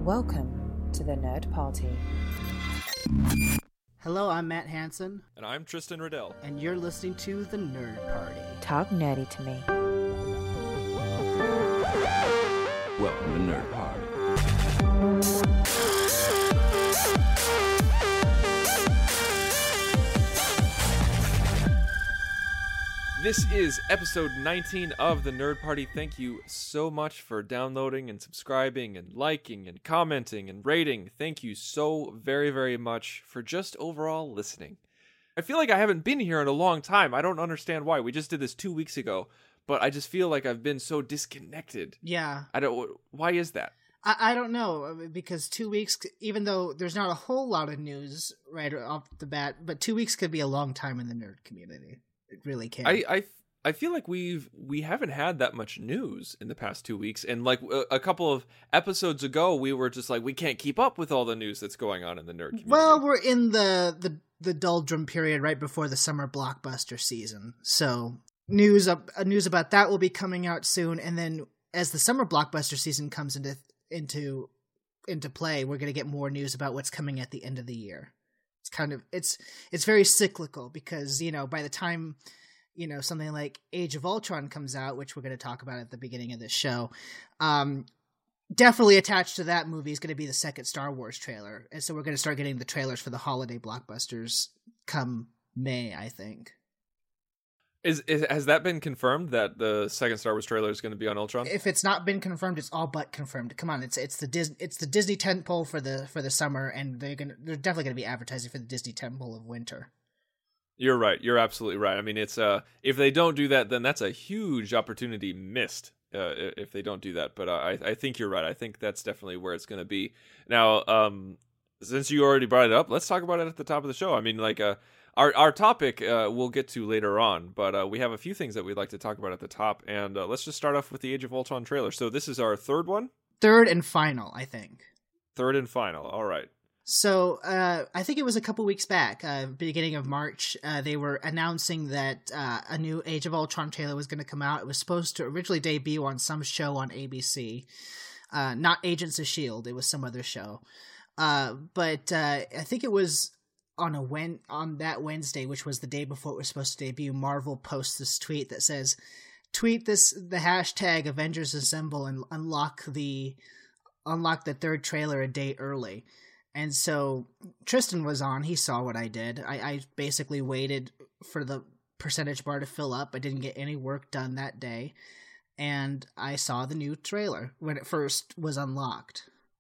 Welcome to the Nerd Party. Hello, I'm Matt Hansen. And I'm Tristan Riddell. And you're listening to The Nerd Party. Talk nerdy to me. Welcome to Nerd Party. This is episode 19 of the Nerd Party. Thank you so much for downloading and subscribing and liking and commenting and rating. Thank you so very, very much for just overall listening. I feel like I haven't been here in a long time. I don't understand why. We just did this 2 weeks ago, but I just feel like I've been so disconnected. Yeah. Why is that? I don't know, because 2 weeks, even though there's not a whole lot of news right off the bat, but 2 weeks could be a long time in the nerd community. It really can. I feel like we haven't had that much news in the past 2 weeks, and like a couple of episodes ago, we were just like, we can't keep up with all the news that's going on in the nerd community. Well, we're in the doldrum period right before the summer blockbuster season, so news about that will be coming out soon, and then as the summer blockbuster season comes into play, we're going to get more news about what's coming at the end of the year. It's very cyclical because, by the time, something like Age of Ultron comes out, which we're going to talk about at the beginning of this show, definitely attached to that movie is going to be the second Star Wars trailer. And so we're going to start getting the trailers for the holiday blockbusters come May, I think. Has that been confirmed that the second Star Wars trailer is going to be on Ultron? If it's not been confirmed, it's all but confirmed. Come on, it's the Disney tentpole for the summer, and they're definitely going to be advertising for the Disney tentpole of winter. You're right. You're absolutely right. I mean, it's if they don't do that, then that's a huge opportunity missed. If they don't do that, but I think you're right. I think that's definitely where it's going to be. Now, since you already brought it up, let's talk about it at the top of the show. I mean, like Our topic we'll get to later on, but we have a few things that we'd like to talk about at the top, and let's just start off with the Age of Ultron trailer. So this is our third one? Third and final, I think. Third and final, all right. So I think it was a couple weeks back, beginning of March, they were announcing that a new Age of Ultron trailer was going to come out. It was supposed to originally debut on some show on ABC, not Agents of S.H.I.E.L.D., it was some other show. But I think it was on that Wednesday, which was the day before it was supposed to debut, Marvel posts this tweet that says, tweet the hashtag Avengers Assemble and unlock the third trailer a day early. And so Tristan was on, he saw what I did. I basically waited for the percentage bar to fill up. I didn't get any work done that day. And I saw the new trailer when it first was unlocked.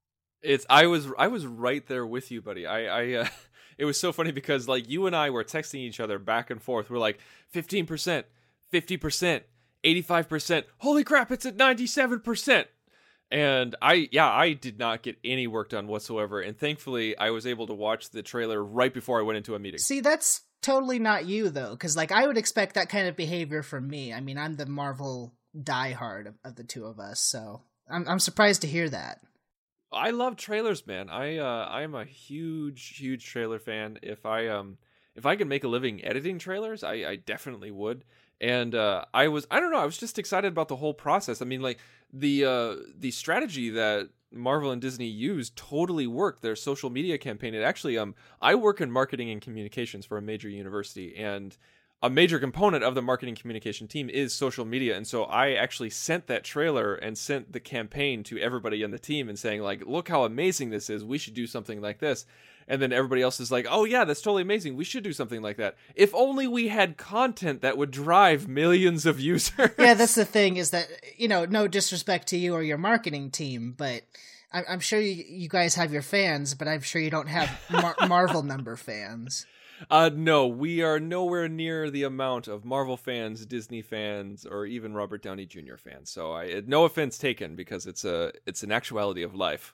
I was right there with you, buddy. It was so funny because like you and I were texting each other back and forth. We're like 15%, 50%, 85%. Holy crap, it's at 97%. And I did not get any work done whatsoever. And thankfully I was able to watch the trailer right before I went into a meeting. See, that's totally not you though. Cause like I would expect that kind of behavior from me. I mean, I'm the Marvel diehard of the two of us. So I'm surprised to hear that. I love trailers, man. I'm a huge trailer fan. If I could make a living editing trailers, I definitely would. And I was just excited about the whole process. I mean, like the strategy that Marvel and Disney used totally worked. Their social media campaign. It actually I work in marketing and communications for a major university, and a major component of the marketing communication team is social media. And so I actually sent that trailer and sent the campaign to everybody on the team and saying like, look how amazing this is. We should do something like this. And then everybody else is like, oh yeah, that's totally amazing. We should do something like that. If only we had content that would drive millions of users. Yeah, that's the thing is that, no disrespect to you or your marketing team, but I'm sure you guys have your fans, but I'm sure you don't have Marvel number fans. No, we are nowhere near the amount of Marvel fans, Disney fans, or even Robert Downey Jr. fans. So no offense taken, because it's an actuality of life.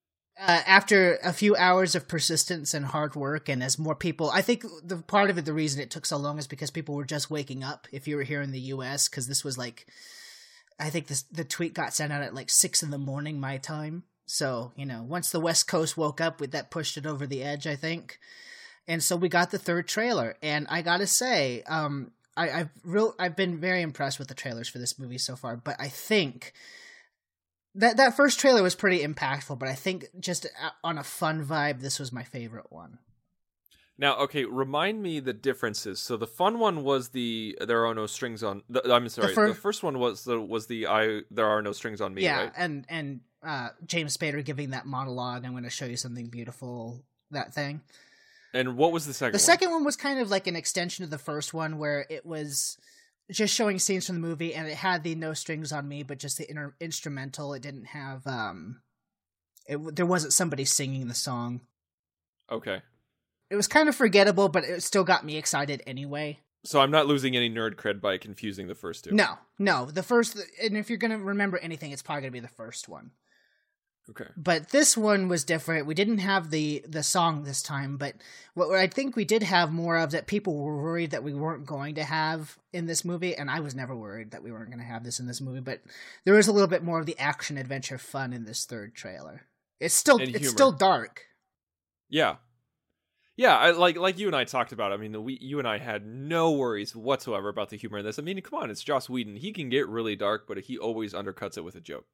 After a few hours of persistence and hard work, and as more people, I think the part of it, the reason it took so long is because people were just waking up. If you were here in the U.S., because this was like, I think the tweet got sent out at like 6 a.m. my time. So once the West Coast woke up, that pushed it over the edge, I think. And so we got the third trailer, and I gotta say, I've been very impressed with the trailers for this movie so far. But I think That first trailer was pretty impactful, but I think just on a fun vibe, this was my favorite one. Now, okay, remind me the differences. So the fun one was there are no strings on. I'm sorry, the first one was the there are no strings on me. Yeah, right? and James Spader giving that monologue. I'm going to show you something beautiful. That thing. And what was the second one? The second one was kind of like an extension of the first one, where it was just showing scenes from the movie, and it had the no strings on me, but just the instrumental. It didn't have there wasn't somebody singing the song. Okay. It was kind of forgettable, but it still got me excited anyway. So I'm not losing any nerd cred by confusing the first two. No, the first, and if you're gonna remember anything, it's probably gonna be the first one. Okay. But this one was different. We didn't have the song this time, but what I think we did have more of that people were worried that we weren't going to have in this movie, and I was never worried that we weren't going to have this in this movie, but there was a little bit more of the action adventure fun in this third trailer. It's still dark. Yeah. Yeah, like you and I talked about. I mean, you and I had no worries whatsoever about the humor in this. I mean, come on, it's Joss Whedon. He can get really dark, but he always undercuts it with a joke.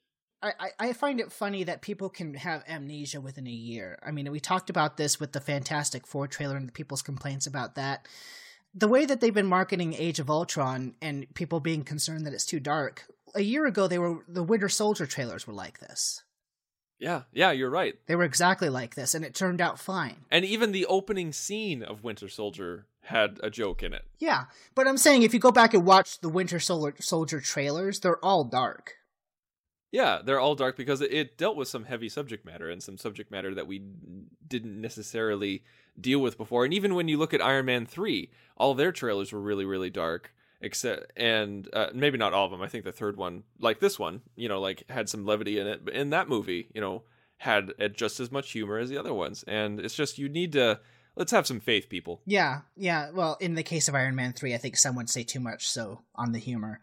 I find it funny that people can have amnesia within a year. I mean, we talked about this with the Fantastic Four trailer and the people's complaints about that. The way that they've been marketing Age of Ultron and people being concerned that it's too dark, a year ago the Winter Soldier trailers were like this. Yeah, you're right. They were exactly like this, and it turned out fine. And even the opening scene of Winter Soldier had a joke in it. Yeah, but I'm saying if you go back and watch the Winter Soldier trailers, they're all dark. Yeah, they're all dark because it dealt with some heavy subject matter and some subject matter that we didn't necessarily deal with before. And even when you look at Iron Man 3, all their trailers were really, really dark. And maybe not all of them. I think the third one, like this one, had some levity in it. But in that movie, had just as much humor as the other ones. And it's just, let's have some faith, people. Yeah. Well, in the case of Iron Man 3, I think some would say too much so on the humor.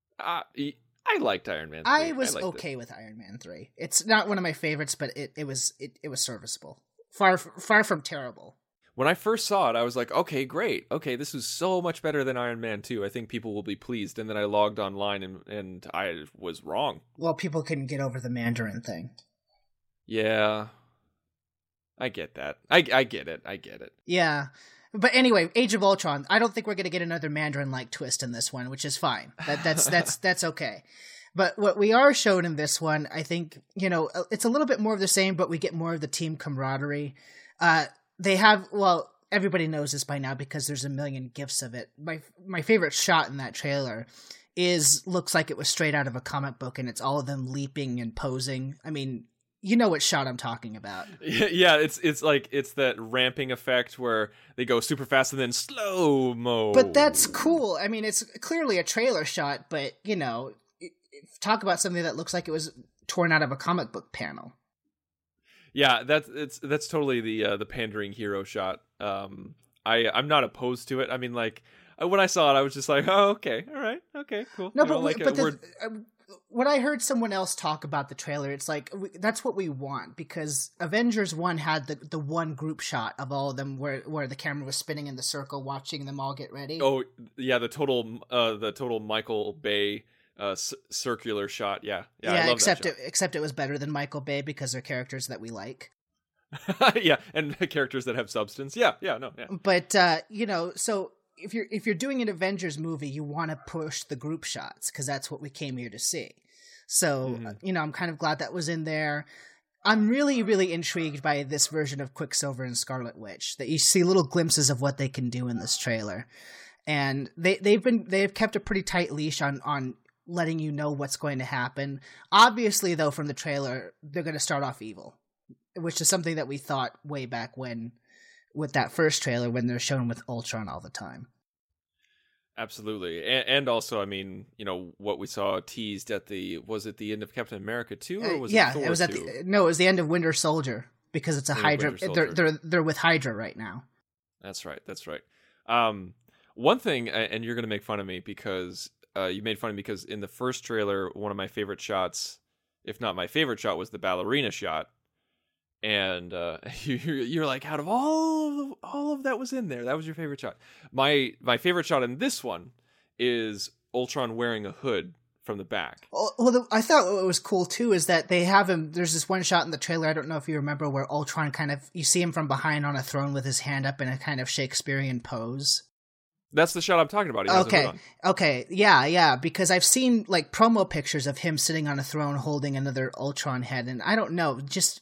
I liked Iron Man 3. I was okay with Iron Man 3. It's not one of my favorites, but it was serviceable. Far from terrible. When I first saw it, I was like, okay, great. Okay, this is so much better than Iron Man 2. I think people will be pleased. And then I logged online and I was wrong. Well, people couldn't get over the Mandarin thing. Yeah. I get that. I get it. Yeah. But anyway, Age of Ultron, I don't think we're going to get another Mandarin-like twist in this one, which is fine. That's okay. But what we are shown in this one, I think, it's a little bit more of the same, but we get more of the team camaraderie. Everybody knows this by now because there's a million gifs of it. My favorite shot in that trailer looks like it was straight out of a comic book, and it's all of them leaping and posing. I mean, you know what shot I'm talking about. Yeah, it's that ramping effect where they go super fast and then slow-mo. But that's cool. I mean, it's clearly a trailer shot, but, talk about something that looks like it was torn out of a comic book panel. Yeah, that's totally the pandering hero shot. I'm not opposed to it. I mean, like, when I saw it, I was just like, oh, okay, all right, okay, cool. No, when I heard someone else talk about the trailer, it's like, that's what we want, because Avengers 1 had the one group shot of all of them where the camera was spinning in the circle, watching them all get ready. Oh, yeah, the total Michael Bay circular shot. Yeah, I love that shot. Except it was better than Michael Bay because they're characters that we like. Yeah, and characters that have substance. Yeah. But so if you're doing an Avengers movie, you want to push the group shots because that's what we came here to see. So I'm kind of glad that was in there. I'm really, really intrigued by this version of Quicksilver and Scarlet Witch, that you see little glimpses of what they can do in this trailer, and they've kept a pretty tight leash on letting you know what's going to happen. Obviously, though, from the trailer, they're going to start off evil, which is something that we thought way back when with that first trailer when they're shown with Ultron all the time. Absolutely. And also, I mean, what we saw teased was it the end of Captain America 2 or was it Thor 2? It was it was the end of Winter Soldier because it's a Hydra. They're with Hydra right now. That's right. One thing, and you're going to make fun of me because you made fun of me because in the first trailer, one of my favorite shots, if not my favorite shot, was the ballerina shot. And you're like, out of all of that was in there, that was your favorite shot. My favorite shot in this one is Ultron wearing a hood from the back. Well, I thought what was cool too is that they have him. There's this one shot in the trailer. I don't know if you remember where Ultron you see him from behind on a throne with his hand up in a kind of Shakespearean pose. That's the shot I'm talking about. He has a hood on. Okay, yeah, because I've seen like promo pictures of him sitting on a throne holding another Ultron head, and I don't know, just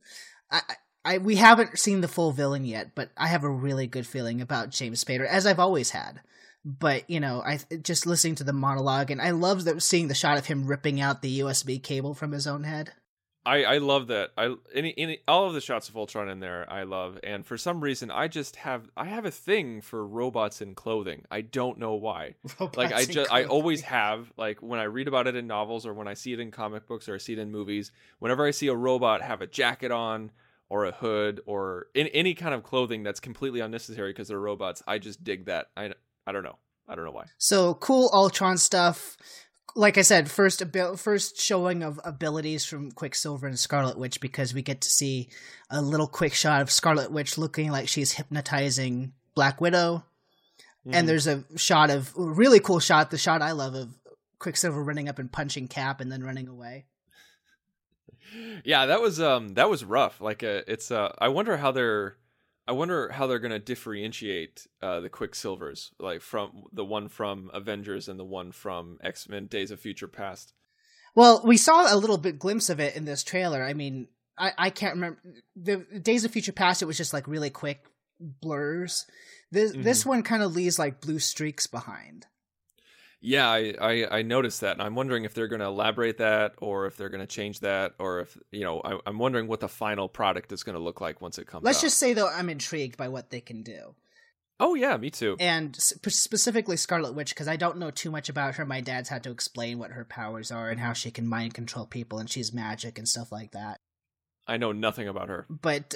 we haven't seen the full villain yet, but I have a really good feeling about James Spader, as I've always had. But, you know, I just listening to the monologue, and I love seeing the shot of him ripping out the USB cable from his own head. I love that. All of the shots of Ultron in there, I love. And for some reason, I have a thing for robots in clothing. I don't know why. I always have, like, when I read about it in novels or when I see it in comic books or I see it in movies, whenever I see a robot have a jacket on or a hood or in any kind of clothing that's completely unnecessary because they're robots, I just dig that. I don't know. I don't know why. So cool Ultron stuff. Like I said, first showing of abilities from Quicksilver and Scarlet Witch, because we get to see a little quick shot of Scarlet Witch looking like she's hypnotizing Black Widow. And there's a really cool shot, the shot I love, of Quicksilver running up and punching Cap and then running away. Yeah, that was rough. Like I wonder how they're going to differentiate the Quicksilvers, like from the one from Avengers and the one from X-Men Days of Future Past. Well, we saw a little bit glimpse of it in this trailer. I mean, I can't remember. The Days of Future Past, it was just like really quick blurs. This one kind of leaves like blue streaks behind. Yeah, I noticed that, and I'm wondering if they're going to elaborate that, or if they're going to change that, or if, you know, I'm wondering what the final product is going to look like once it comes out. Let's just say, though, I'm intrigued by what they can do. Oh, yeah, me too. And specifically Scarlet Witch, because I don't know too much about her. My dad's had to explain what her powers are and how she can mind control people, and she's magic and stuff like that. I know nothing about her. But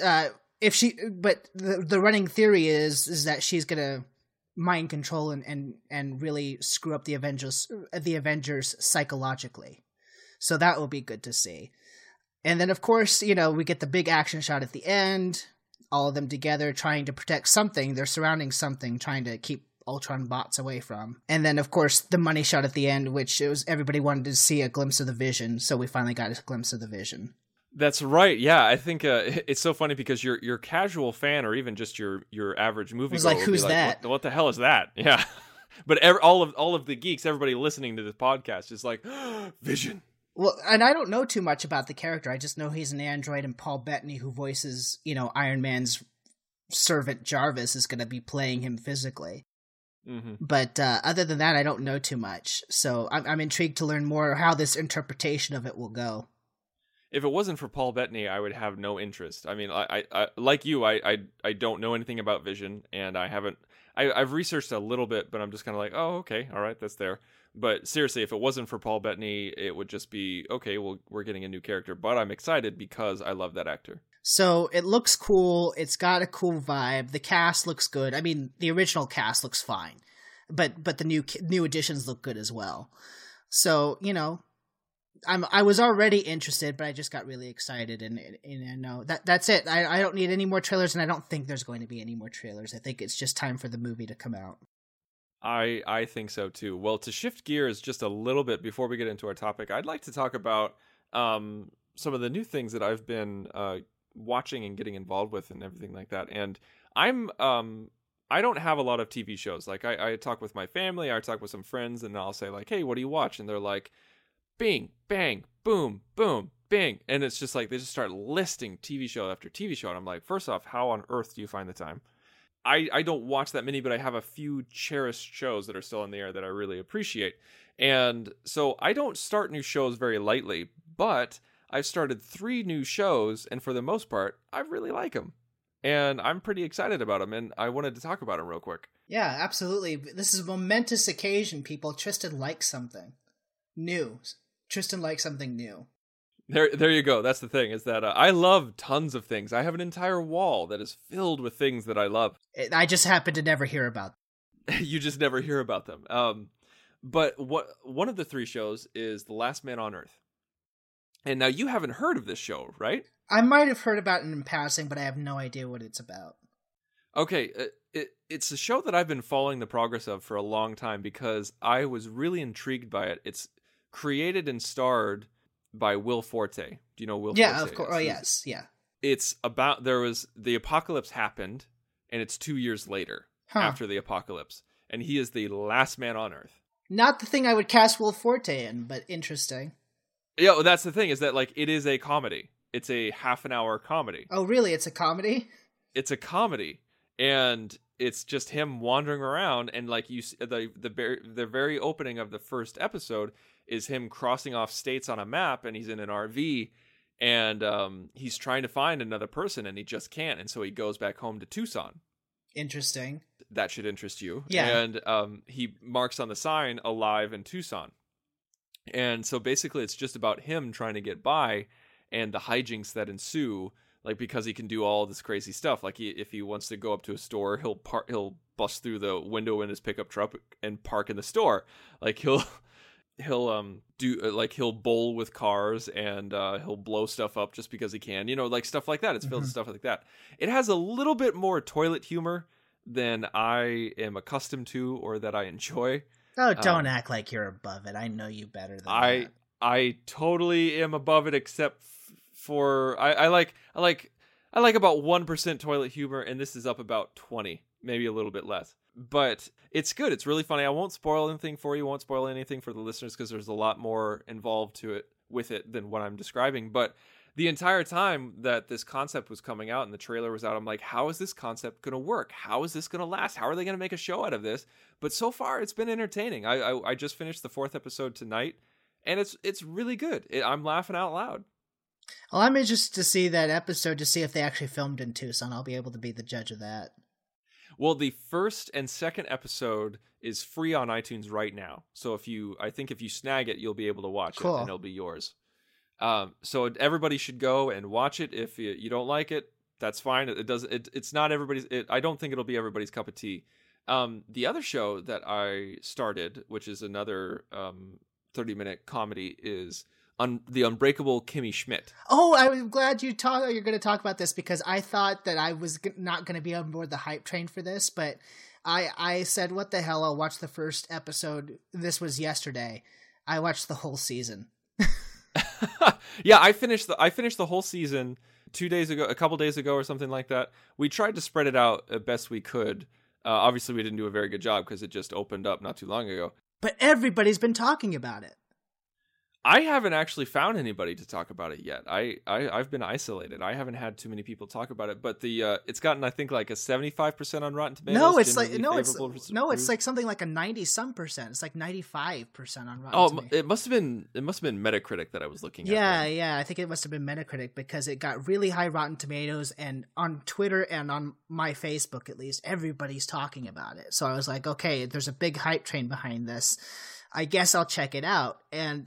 the running theory is that she's going to mind control and really screw up the Avengers psychologically. So that will be good to see. And then, of course, you know, we get the big action shot at the end, all of them together trying to protect something. They're surrounding something, trying to keep Ultron bots away from. And then, of course, the money shot at the end, which it was everybody wanted to see a glimpse of the Vision, so we finally got a glimpse of the Vision. That's right. Yeah, I think it's so funny because your casual fan, or even just your average moviegoer, was like, "Who's that? What the hell is that?" Yeah, but all of the geeks, everybody listening to this podcast, is like, Vision. Well, and I don't know too much about the character. I just know he's an android, and Paul Bettany, who voices, you know, Iron Man's servant Jarvis, is going to be playing him physically. Mm-hmm. But other than that, I don't know too much. So I'm intrigued to learn more how this interpretation of it will go. If it wasn't for Paul Bettany, I would have no interest. I mean, I like you, I don't know anything about Vision, and I've researched a little bit, but I'm just kind of like, oh, okay, all right, that's there. But seriously, if it wasn't for Paul Bettany, it would just be, okay, well, we're getting a new character. But I'm excited because I love that actor. So it looks cool. It's got a cool vibe. The cast looks good. I mean, the original cast looks fine, but the new additions look good as well. So, you know, I was already interested, but I just got really excited, and no, that's it. I don't need any more trailers, and I don't think there's going to be any more trailers. I think it's just time for the movie to come out. I think so too. Well, to shift gears just a little bit before we get into our topic, I'd like to talk about some of the new things that I've been watching and getting involved with and everything like that. And I don't have a lot of TV shows. Like I talk with my family, I talk with some friends, and I'll say like, "Hey, what do you watch?" And they're like, "Bing, bang, boom, boom, bing." And it's just like, they just start listing TV show after TV show. And I'm like, first off, how on earth do you find the time? I don't watch that many, but I have a few cherished shows that are still in the air that I really appreciate. And so I don't start new shows very lightly, but I've started 3 new shows, and for the most part, I really like them. And I'm pretty excited about them, and I wanted to talk about them real quick. Yeah, absolutely. This is a momentous occasion, people. Tristan likes something new. Tristan likes something new. There you go. That's the thing, is that I love tons of things. I have an entire wall that is filled with things that I love. I just happen to never hear about them. You just never hear about them. But one of the 3 shows is The Last Man on Earth. And now you haven't heard of this show, right? I might have heard about it in passing, but I have no idea what it's about. Okay, it's a show that I've been following the progress of for a long time because I was really intrigued by it. It's created and starred by Will Forte. Do you know Will Yeah, Forte? of course. Oh, yes. Yeah. It's about, the apocalypse happened, and it's 2 years later after the apocalypse, and he is the last man on Earth. Not the thing I would cast Will Forte in, but interesting. Yeah, well, that's the thing, is that, like, it is a comedy. It's a half-an-hour comedy. Oh, really? It's a comedy? It's a comedy, and it's just him wandering around, and, like, the very opening of the first episode is him crossing off states on a map, and he's in an RV, and he's trying to find another person, and he just can't, and so he goes back home to Tucson. Interesting. That should interest you. Yeah. And he marks on the sign, "Alive in Tucson." And so basically it's just about him trying to get by and the hijinks that ensue, like, because he can do all this crazy stuff. Like, if he wants to go up to a store, he'll bust through the window in his pickup truck and park in the store. Like, he'll bowl with cars, and he'll blow stuff up just because he can, like stuff like that. It's filled with stuff like that. It has a little bit more toilet humor than I am accustomed to or that I enjoy. Oh, don't act like you're above it. I know you better than that. I totally am above it, except for I like about 1% toilet humor, and this is up about 20, maybe a little bit less. But it's good. It's really funny. I won't spoil anything for you. Won't spoil anything for the listeners, because there's a lot more involved with it than what I'm describing. But the entire time that this concept was coming out and the trailer was out, I'm like, how is this concept going to work? How is this going to last? How are they going to make a show out of this? But so far, it's been entertaining. I just finished the 4th episode tonight, and it's really good. I'm laughing out loud. Well, I'm interested to see that episode to see if they actually filmed in Tucson. I'll be able to be the judge of that. Well, the 1st and 2nd episode is free on iTunes right now. So if you snag it, you'll be able to watch it, and it'll be yours. So everybody should go and watch it. If you don't like it, that's fine. It's not everybody's. I don't think it'll be everybody's cup of tea. The other show that I started, which is another 30-minute comedy, is The Unbreakable Kimmy Schmidt. Oh, I'm glad you're going to talk about this, because I thought that I was not going to be on board the hype train for this, but I said, what the hell, I'll watch the first episode. This was yesterday. I watched the whole season. Yeah, I finished the whole season 2 days ago, a couple days ago or something like that. We tried to spread it out as best we could. Obviously, we didn't do a very good job because it just opened up not too long ago. But everybody's been talking about it. I haven't actually found anybody to talk about it yet. I've been isolated. I haven't had too many people talk about it. But it's gotten, I think, like a 75% on Rotten Tomatoes. No, it's like something like a 90-some percent. It's like 95% on Rotten Tomatoes. It must have been Metacritic that I was looking at. Yeah. I think it must have been Metacritic, because it got really high Rotten Tomatoes, and on Twitter and on my Facebook, at least, everybody's talking about it. So I was like, okay, there's a big hype train behind this. I guess I'll check it out. And,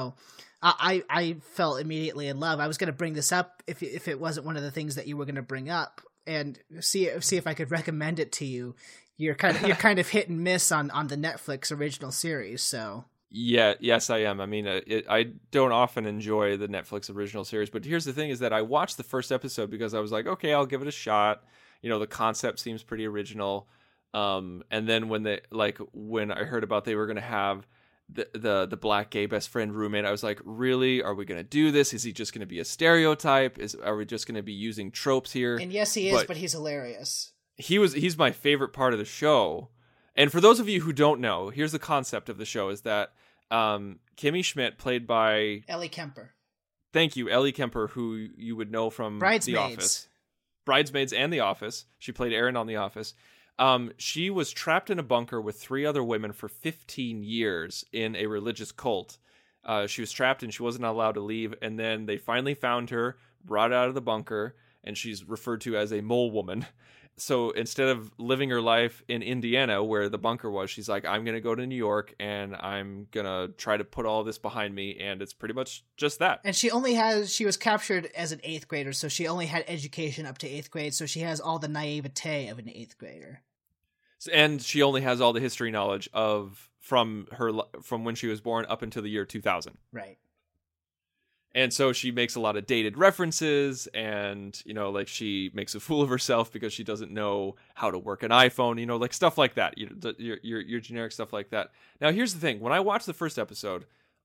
I fell immediately in love. I was going to bring this up if it wasn't one of the things that you were going to bring up, and see if I could recommend it to you. You're kind of hit and miss on the Netflix original series. So yeah, yes, I am. I mean, I don't often enjoy the Netflix original series, but here's the thing: is that I watched the first episode because I was like, okay, I'll give it a shot. The concept seems pretty original. And then when I heard about they were going to have the black gay best friend roommate, I was like, really? Are we going to do this? Is he just going to be a stereotype? Are we just going to be using tropes here? And yes, he is, but he's hilarious. He's my favorite part of the show. And for those of you who don't know, here's the concept of the show: is that Kimmy Schmidt, played by Ellie Kemper. Thank you, Ellie Kemper, who you would know from The Office. Bridesmaids and The Office. She played Erin on The Office. She was trapped in a bunker with 3 other women for 15 years in a religious cult. She was trapped and she wasn't allowed to leave. And then they finally found her, brought her out of the bunker, and she's referred to as a mole woman. So instead of living her life in Indiana, where the bunker was, she's like, I'm going to go to New York and I'm going to try to put all this behind me. And it's pretty much just that. And she was captured as an 8th grader. So she only had education up to 8th grade. So she has all the naivete of an 8th grader. And she only has all the history knowledge from when she was born up until the year 2000. Right. And so she makes a lot of dated references, and she makes a fool of herself because she doesn't know how to work an iPhone, like stuff like that. Your generic stuff like that. Now here's the thing: when I watched the first episode,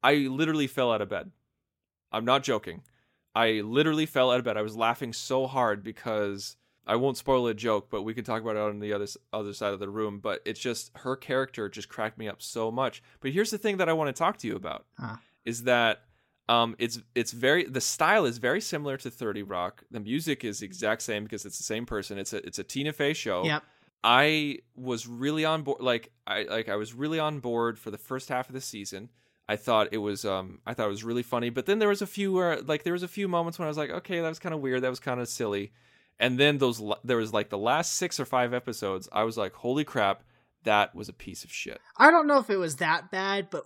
I literally fell out of bed. I'm not joking. I literally fell out of bed. I was laughing so hard because I won't spoil a joke, but we can talk about it on the other side of the room. But it's just, her character just cracked me up so much. But here's the thing that I want to talk to you about is that the style is very similar to 30 Rock. The music is the exact same because it's the same person. It's a Tina Fey show. Yep. I was really on board. I was really on board for the first half of the season. I thought it was really funny, but then there was a few moments when I was like, okay, that was kind of weird, that was kind of silly, and then there was like the last 6 or 5 episodes, I was like, holy crap, that was a piece of shit. I don't know if it was that bad, but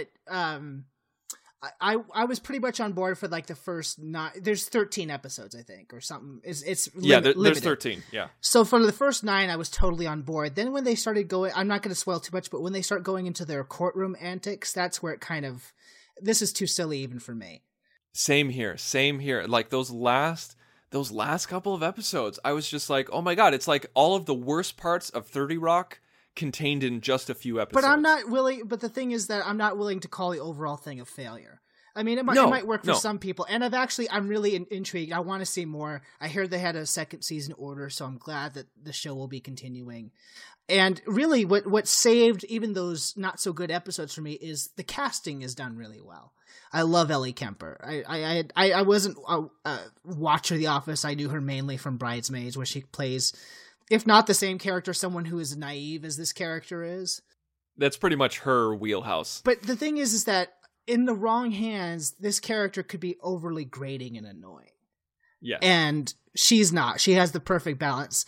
I was pretty much on board for like the first 9. There's 13 episodes, I think, or something. There's 13. Yeah. So for the first 9, I was totally on board. Then when they started going, I'm not going to spoil too much, but when they start going into their courtroom antics, that's where it kind of, this is too silly even for me. Same here. Like those last couple of episodes, I was just like, oh my God, it's like all of the worst parts of 30 Rock contained in just a few episodes. But I'm not willing. But the thing is that I'm not willing to call the overall thing a failure. I mean, it might work for some people, and I'm really intrigued. I want to see more. I heard they had a second season order, so I'm glad that the show will be continuing. And really, what saved even those not so good episodes for me is the casting is done really well. I love Ellie Kemper. I wasn't a watcher of The Office. I knew her mainly from Bridesmaids, where she plays, if not the same character, someone who is naive as this character is. That's pretty much her wheelhouse. But the thing is that in the wrong hands, this character could be overly grating and annoying. Yeah. And she's not. She has the perfect balance.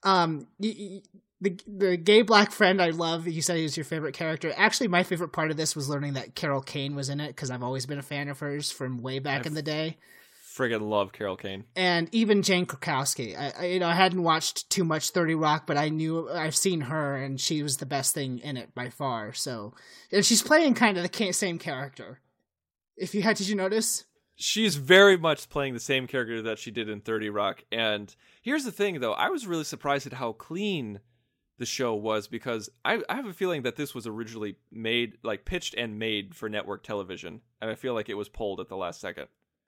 The gay black friend I love, you said he was your favorite character. Actually, my favorite part of this was learning that Carol Kane was in it, because I've always been a fan of hers from way back in the day. Friggin' love Carol Kane. And even Jane Krakowski. I hadn't watched too much 30 Rock, but I've seen her, and she was the best thing in it by far. So, and she's playing kind of the same character. Did you notice? She's very much playing the same character that she did in 30 Rock. And here's the thing, though. I was really surprised at how clean the show was, because I have a feeling that this was originally pitched and made for network television. And I feel like it was pulled at the last second.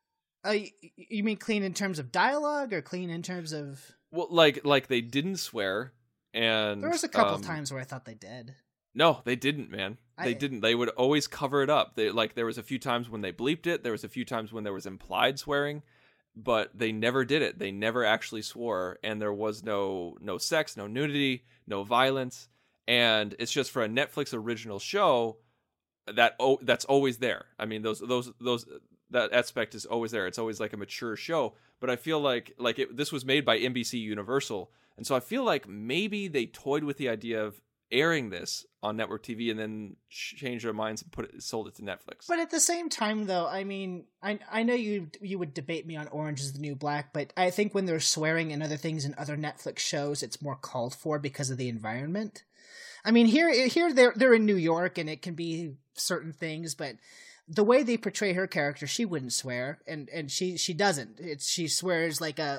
You mean clean in terms of dialogue, or clean in terms of... Well, like they didn't swear, and... There was a couple times where I thought they did. No, they didn't, man. They didn't. They would always cover it up. There was a few times when they bleeped it. There was a few times when there was implied swearing, but they never did it. They never actually swore, and there was no sex, no nudity, no violence, and it's just for a Netflix original show that's always there. I mean, that aspect is always there. It's always like a mature show, but I feel like this was made by NBC Universal, and so I feel like maybe they toyed with the idea of airing this on network TV and then changed their minds and sold it to Netflix. But at the same time, though, I mean, I know you would debate me on Orange is the New Black, but I think when there's swearing and other things in other Netflix shows, it's more called for because of the environment. I mean, here they're in New York, and it can be certain things, but the way they portray her character, she wouldn't swear, and she doesn't. She swears like a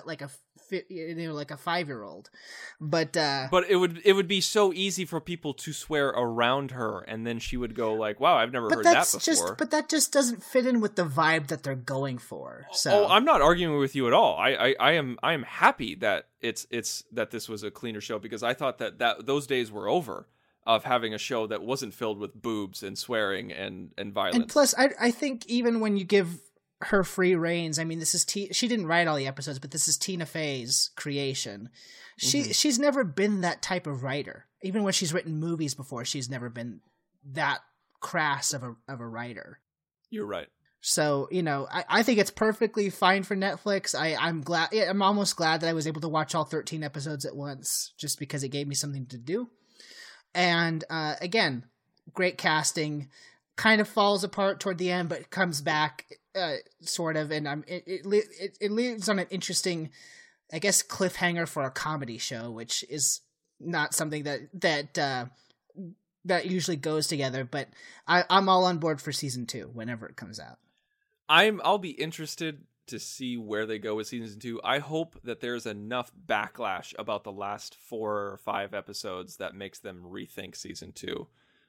5-year-old. But it would be so easy for people to swear around her, and then she would go like, "Wow, I've never heard that before." But that just doesn't fit in with the vibe that they're going for. So I'm not arguing with you at all. I am happy that that this was a cleaner show, because I thought that those days were over of having a show that wasn't filled with boobs and swearing and violence. And plus, I think even when you give her free reins, I mean, this is she didn't write all the episodes, but this is Tina Fey's creation. She's never been that type of writer. Even when she's written movies before, she's never been that crass of a writer. You're right. So, I think it's perfectly fine for Netflix. I'm glad. I'm almost glad that I was able to watch all 13 episodes at once, just because it gave me something to do. And again, great casting. Kind of falls apart toward the end, but comes back sort of, and it leaves on an interesting, I guess, cliffhanger for a comedy show, which is not something that usually goes together. But I'm all on board for season 2 whenever it comes out. I'll be interested to see where they go with season 2. I hope that there's enough backlash about the last 4 or 5 episodes that makes them rethink season 2.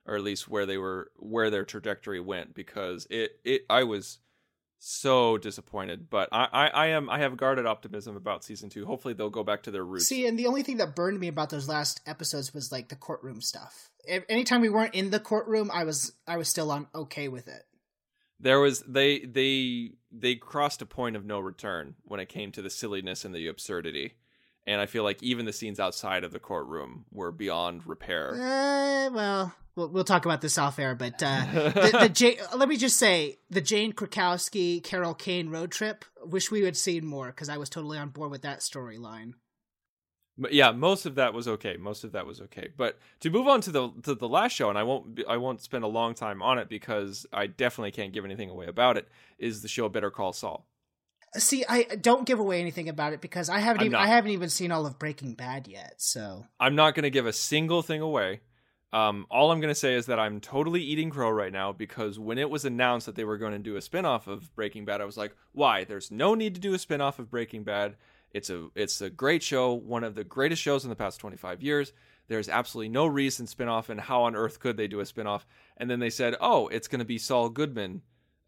or at least where their trajectory went, because I was so disappointed. But I have guarded optimism about season 2. Hopefully they'll go back to their roots. See, and the only thing that burned me about those last episodes was like the courtroom stuff. Anytime we weren't in the courtroom, I was still on okay with it. There was they crossed a point of no return when it came to the silliness and the absurdity. And I feel like even the scenes outside of the courtroom were beyond repair. Well, we'll talk about this off air, but let me just say, the Jane Krakowski, Carol Kane road trip, wish we had seen more, because I was totally on board with that storyline. But yeah, most of that was okay. But to move on to the last show, and I won't spend a long time on it because I definitely can't give anything away about it, is the show Better Call Saul. See, I don't give away anything about it because I haven't even seen all of Breaking Bad yet. So I'm not going to give a single thing away. All I'm going to say is that I'm totally eating crow right now, because when it was announced that they were going to do a spinoff of Breaking Bad, I was like, why? There's no need to do a spinoff of Breaking Bad. It's a great show, one of the greatest shows in the past 25 years. There's absolutely no reason spinoff, and how on earth could they do a spinoff? And then they said, oh, it's going to be Saul Goodman,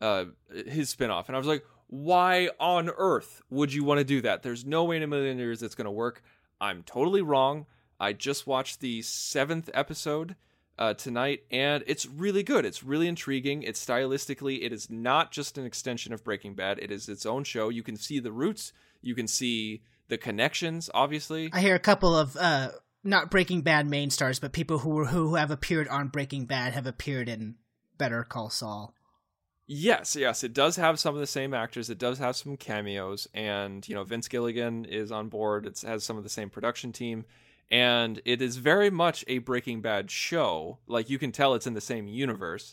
his spinoff. And I was like, why on earth would you want to do that? There's no way in a million years it's going to work. I'm totally wrong. I just watched the 7th episode tonight, and it's really good. It's really intriguing. It's stylistically, it is not just an extension of Breaking Bad. It is its own show. You can see the roots. You can see the connections, obviously. I hear a couple of not Breaking Bad main stars, but people who have appeared on Breaking Bad have appeared in Better Call Saul. Yes, it does have some of the same actors. It does have some cameos, and Vince Gilligan is on board. It has some of the same production team, and it is very much a Breaking Bad show. Like, you can tell it's in the same universe,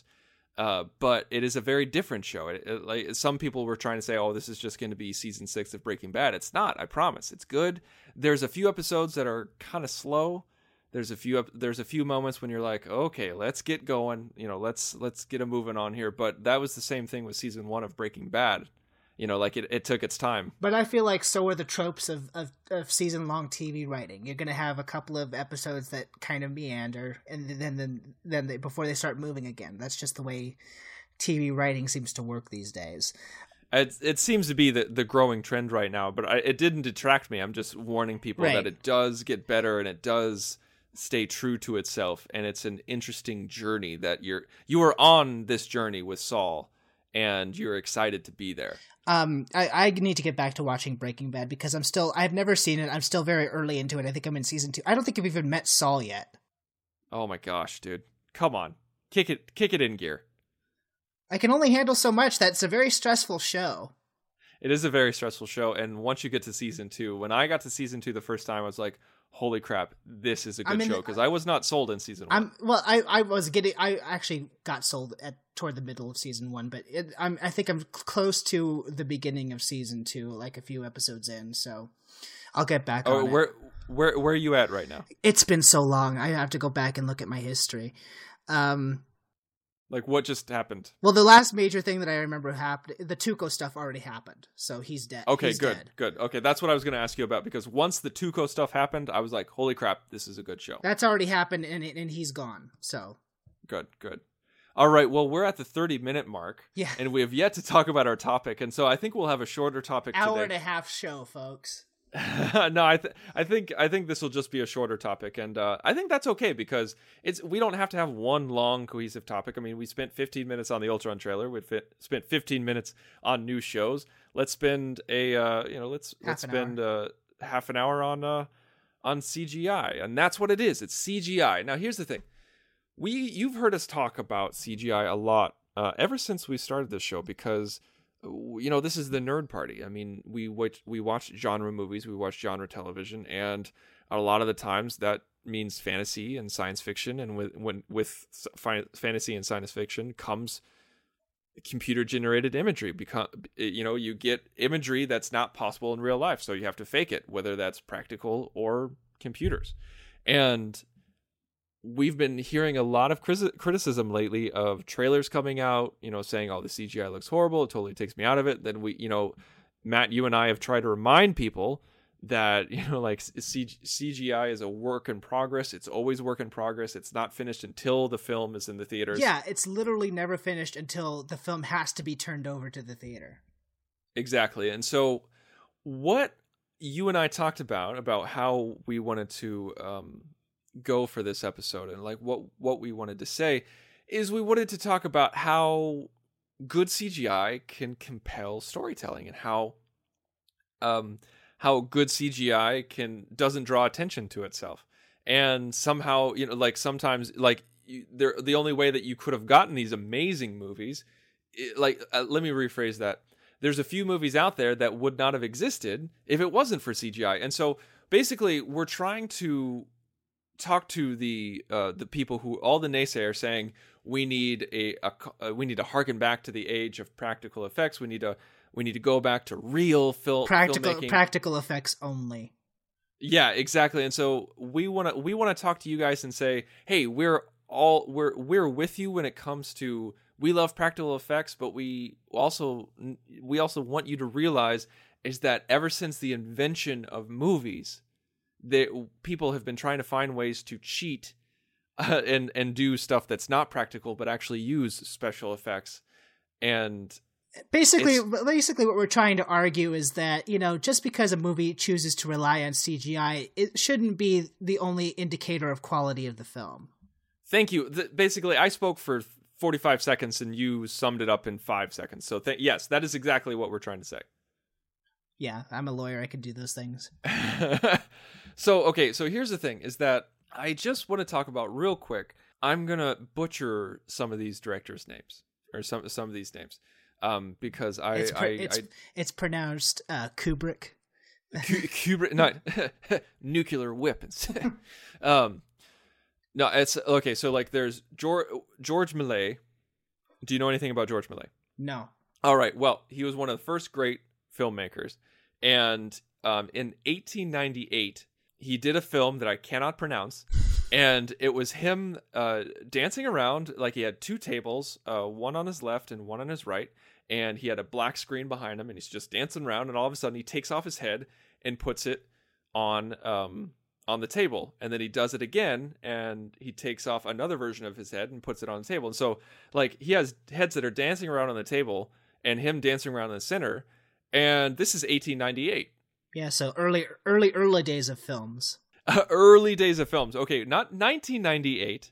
but it is a very different show. Like, some people were trying to say, "Oh, this is just going to be season 6 of Breaking Bad." It's not. I promise. It's good. There's a few episodes that are kind of slow. There's a few moments when you're like, okay, let's get going. Let's get a moving on here. But that was the same thing with season 1 of Breaking Bad. Like it took its time. But I feel like so are the tropes of season-long TV writing. You're going to have a couple of episodes that kind of meander, and then before they start moving again. That's just the way TV writing seems to work these days. It seems to be the growing trend right now, but it didn't detract me. I'm just warning people that it does get better, and it does stay true to itself, and it's an interesting journey that you are on this journey with Saul, and you're excited to be there. I need to get back to watching Breaking Bad because I've never seen it. I'm still very early into it. I think I'm in season 2. I don't think I've even met Saul yet. Oh my gosh, dude. Come on. Kick it in gear. I can only handle so much. That's a very stressful show. It is a very stressful show, and once you get to season 2, when I got to season 2 the first time, I was like, holy crap, this is a good show, because I was not sold in season 1. I actually got sold toward the middle of season 1, but I think I'm close to the beginning of season 2, like a few episodes in, so I'll get back on it. Where are you at right now? It's been so long. I have to go back and look at my history. Like, what just happened? Well, the last major thing that I remember happened, the Tuco stuff already happened, so he's dead. Okay, he's good. Dead. Okay, that's what I was going to ask you about, because once the Tuco stuff happened, I was like, holy crap, this is a good show. That's already happened, and he's gone, so. Good. All right, well, we're at the 30-minute mark, and we have yet to talk about our topic, and so I think we'll have a shorter topic today. Hour and a half show, folks. No, I think this will just be a shorter topic, and I think that's okay, because we don't have to have one long cohesive topic. I mean, we spent 15 minutes on the Ultron trailer. We spent 15 minutes on new shows. Let's spend half an hour on CGI, and that's what it is. It's CGI. Now, here's the thing: you've heard us talk about CGI a lot ever since we started this show, because this is the nerd party. I mean, we watch genre movies, we watch genre television, and a lot of the times that means fantasy and science fiction, and with fantasy and science fiction comes computer generated imagery. Because you get imagery that's not possible in real life, so you have to fake it, whether that's practical or computers. And we've been hearing a lot of criticism lately of trailers coming out, saying, oh, the CGI looks horrible. It totally takes me out of it. Then Matt, you and I have tried to remind people that, you know, like CGI is a work in progress. It's always work in progress. It's not finished until the film is in the theaters. Yeah, it's literally never finished until the film has to be turned over to the theater. Exactly. And so what you and I talked about how we wanted to go for this episode, and like what we wanted to say is we wanted to talk about how good CGI can compel storytelling, and how good CGI doesn't draw attention to itself. And somehow, you know, like sometimes, like the only way that you could have gotten these amazing movies, let me rephrase that. There's a few movies out there that would not have existed if it wasn't for CGI. And so basically we're trying to talk to the people who, all the naysayers saying we need to harken back to the age of practical effects. We need to go back to real filmmaking. Practical effects only. Yeah, exactly. And so we want to talk to you guys and say, hey, we're with you when it comes to, we love practical effects, but we also want you to realize is that ever since the invention of movies, people have been trying to find ways to cheat and do stuff that's not practical, but actually use special effects. And basically what we're trying to argue is that, you know, just because a movie chooses to rely on CGI, it shouldn't be the only indicator of quality of the film. Thank you. Basically, I spoke for 45 seconds and you summed it up in 5 seconds. So yes, that is exactly what we're trying to say. Yeah, I'm a lawyer. I can do those things. So here's the thing is that I just want to talk about real quick. I'm going to butcher some of these directors' names, or some of these names. Because it's pronounced Kubrick. Kubrick, not nuclear weapons. No, it's okay. So like, there's George Méliès. Do you know anything about George Méliès? No. All right. Well, he was one of the first great filmmakers, and in 1898, he did a film that I cannot pronounce, and it was him dancing around. Like, he had two tables, one on his left and one on his right, and he had a black screen behind him, and he's just dancing around, and all of a sudden he takes off his head and puts it on the table, and then he does it again, and he takes off another version of his head and puts it on the table. And so, like, he has heads that are dancing around on the table and him dancing around in the center, and this is 1898. Yeah, so early days of films. Early days of films. Okay, not 1998,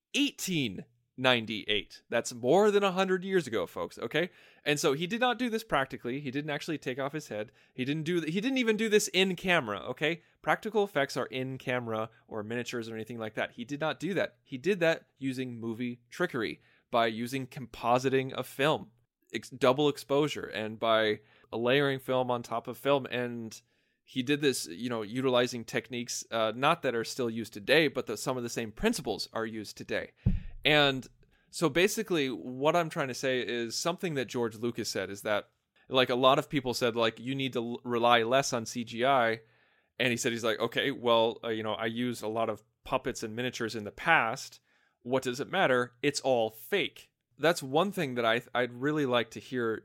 1898. That's more than 100 years ago, folks, okay? And so he did not do this practically. He didn't actually take off his head. He didn't even do this in camera, okay? Practical effects are in camera or miniatures or anything like that. He did not do that. He did that using movie trickery, by using compositing of film, double exposure, and by layering film on top of film. And he did this, you know, utilizing techniques not that are still used today, but some of the same principles are used today. And so basically what I'm trying to say is something that George Lucas said, is that, like, a lot of people said, like, you need to rely less on CGI. And he said, he's like, okay, well, you know, I used a lot of puppets and miniatures in the past. What does it matter? It's all fake. That's one thing that I'd really like to hear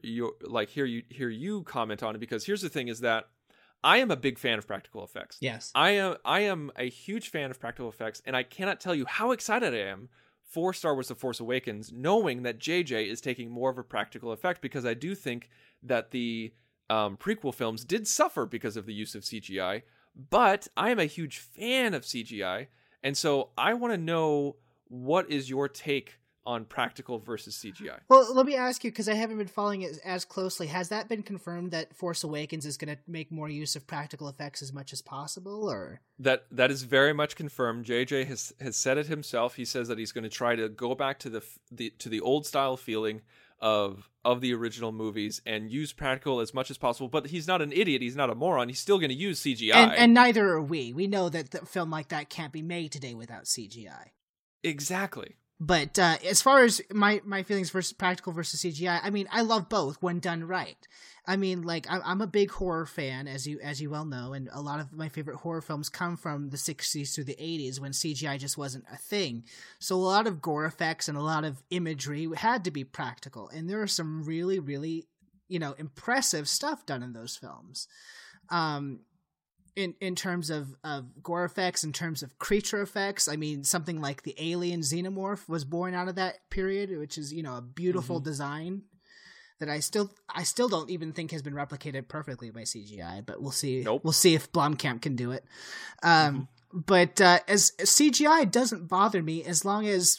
you comment on it, because here's the thing is that I am a big fan of practical effects. Yes. I am a huge fan of practical effects, and I cannot tell you how excited I am for Star Wars The Force Awakens, knowing that JJ is taking more of a practical effect, because I do think that the prequel films did suffer because of the use of CGI, but I am a huge fan of CGI, and so I want to know, what is your take on practical versus CGI? Well, let me ask you, because I haven't been following it as closely. Has that been confirmed that Force Awakens is going to make more use of practical effects as much as possible, or that is very much confirmed? JJ has said it himself. He says that he's going to try to go back to the old style feeling of the original movies and use practical as much as possible. But he's not an idiot. He's not a moron. He's still going to use CGI. And neither are we. We know that a film like that can't be made today without CGI. Exactly. But as far as my feelings versus practical versus CGI, I mean, I love both when done right. I mean, like, I'm a big horror fan, as you well know, and a lot of my favorite horror films come from the 60s through the 80s, when CGI just wasn't a thing. So a lot of gore effects and a lot of imagery had to be practical, and there are some really, really, you know, impressive stuff done in those films. in terms of gore effects, in terms of creature effects. I mean, something like the Alien Xenomorph was born out of that period, which is, a beautiful design that I still don't even think has been replicated perfectly by CGI, but we'll see. Nope. We'll see if Blomkamp can do it. But as CGI doesn't bother me as long as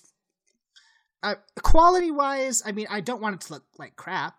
quality wise, I mean, I don't want it to look like crap.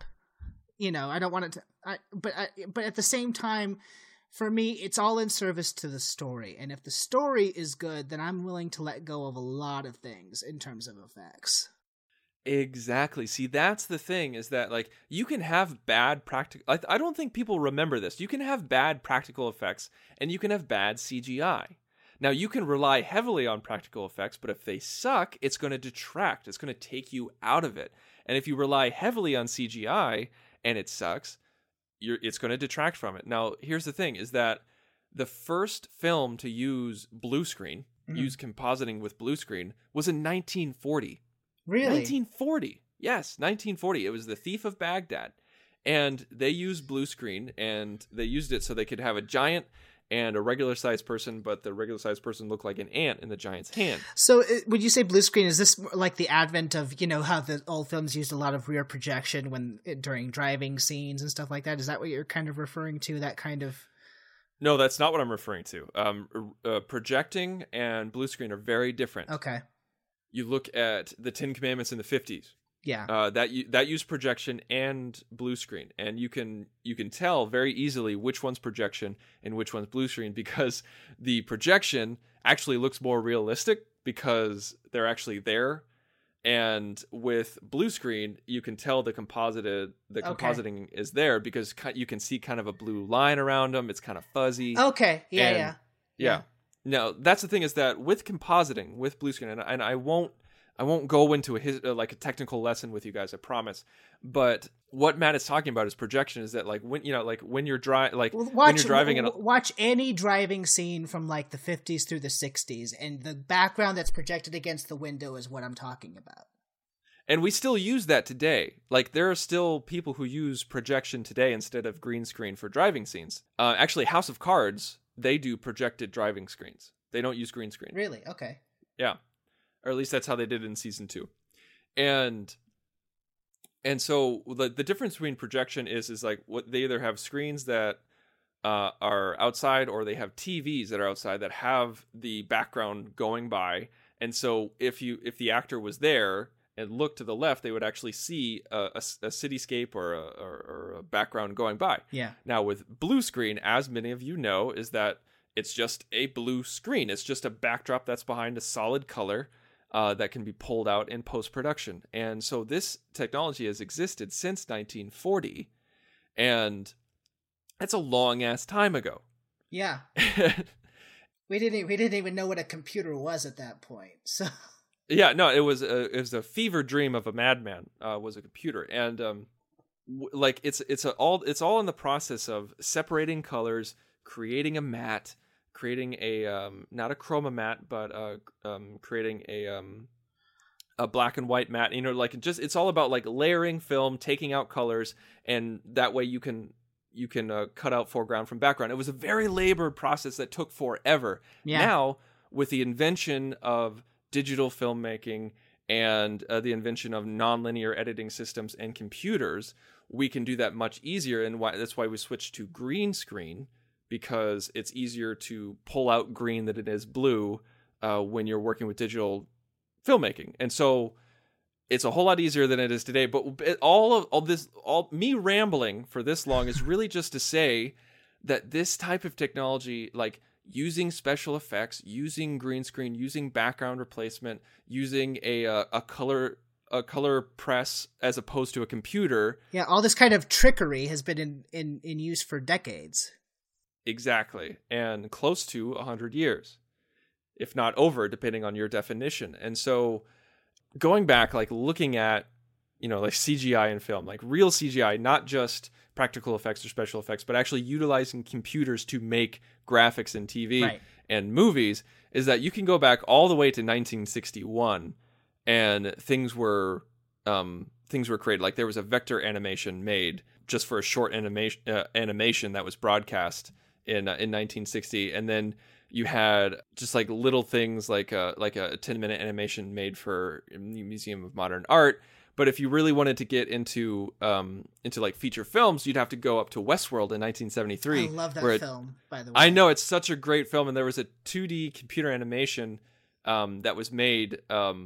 I don't want it to. But at the same time, for me, it's all in service to the story. And if the story is good, then I'm willing to let go of a lot of things in terms of effects. Exactly. See, that's the thing, is that like you can have bad practical. I don't think people remember this. You can have bad practical effects and you can have bad CGI. Now, you can rely heavily on practical effects, but if they suck, it's going to detract. It's going to take you out of it. And if you rely heavily on CGI and it sucks, it's going to detract from it. Now, here's the thing, is that the first film to use blue screen, use compositing with blue screen, was in 1940. Really? 1940. Yes, 1940. It was The Thief of Baghdad. And they used blue screen, and they used it so they could have a giant and a regular-sized person, but the regular-sized person looked like an ant in the giant's hand. So would you say blue screen, is this like the advent of, how the old films used a lot of rear projection during driving scenes and stuff like that? Is that what you're kind of referring to, that kind of... No, that's not what I'm referring to. Projecting and blue screen are very different. Okay. You look at the Ten Commandments in the 50s. Yeah. That use projection and blue screen, and you can tell very easily which one's projection and which one's blue screen, because the projection actually looks more realistic because they're actually there, and with blue screen you can tell the compositing is there because you can see kind of a blue line around them. It's kind of fuzzy. Okay. Yeah. Now that's the thing, is that with compositing with blue screen, and I won't go into a technical lesson with you guys, I promise. But what Matt is talking about is projection. Is that when you're driving, watch any driving scene from like the 50s through the 60s, and the background that's projected against the window is what I'm talking about. And we still use that today. Like, there are still people who use projection today instead of green screen for driving scenes. Actually, House of Cards, they do projected driving screens. They don't use green screen. Really? Okay. Yeah. Or at least that's how they did it in season 2. And so the difference between projection is like what they either have screens that are outside, or they have TVs that are outside that have the background going by. And so if the actor was there and looked to the left, they would actually see a cityscape or a background going by. Yeah. Now with blue screen, as many of you know, is that it's just a blue screen. It's just a backdrop that's behind a solid color that can be pulled out in post-production. And so this technology has existed since 1940, and that's a long-ass time ago. Yeah. We didn't even know what a computer was at that point. So yeah, no, it was a fever dream of a madman. Was a computer, and it's all in the process of separating colors, creating a matte, creating a not a chroma matte, but creating a black and white matte. It's all about like layering film, taking out colors, and that way you can cut out foreground from background. It was a very labored process that took forever. Yeah. Now, with the invention of digital filmmaking and the invention of nonlinear editing systems and computers, we can do that much easier, and that's why we switched to green screen, because it's easier to pull out green than it is blue when you're working with digital filmmaking. And so it's a whole lot easier than it is today. But all me rambling for this long is really just to say that this type of technology, like using special effects, using green screen, using background replacement, using a color press as opposed to a computer. Yeah, all this kind of trickery has been in use for decades. Exactly. And close to 100 years, if not over, depending on your definition. And so going back, like looking at, like CGI in film, like real CGI, not just practical effects or special effects, but actually utilizing computers to make graphics in TV and movies, is that you can go back all the way to 1961 and things were created. Like there was a vector animation made just for a short animation that was broadcast in 1960, and then you had just like little things like a 10-minute animation made for the Museum of Modern Art. But if you really wanted to get into like feature films, you'd have to go up to Westworld in 1973. I love that film, by the way. I know, it's such a great film, and there was a 2D computer animation that was made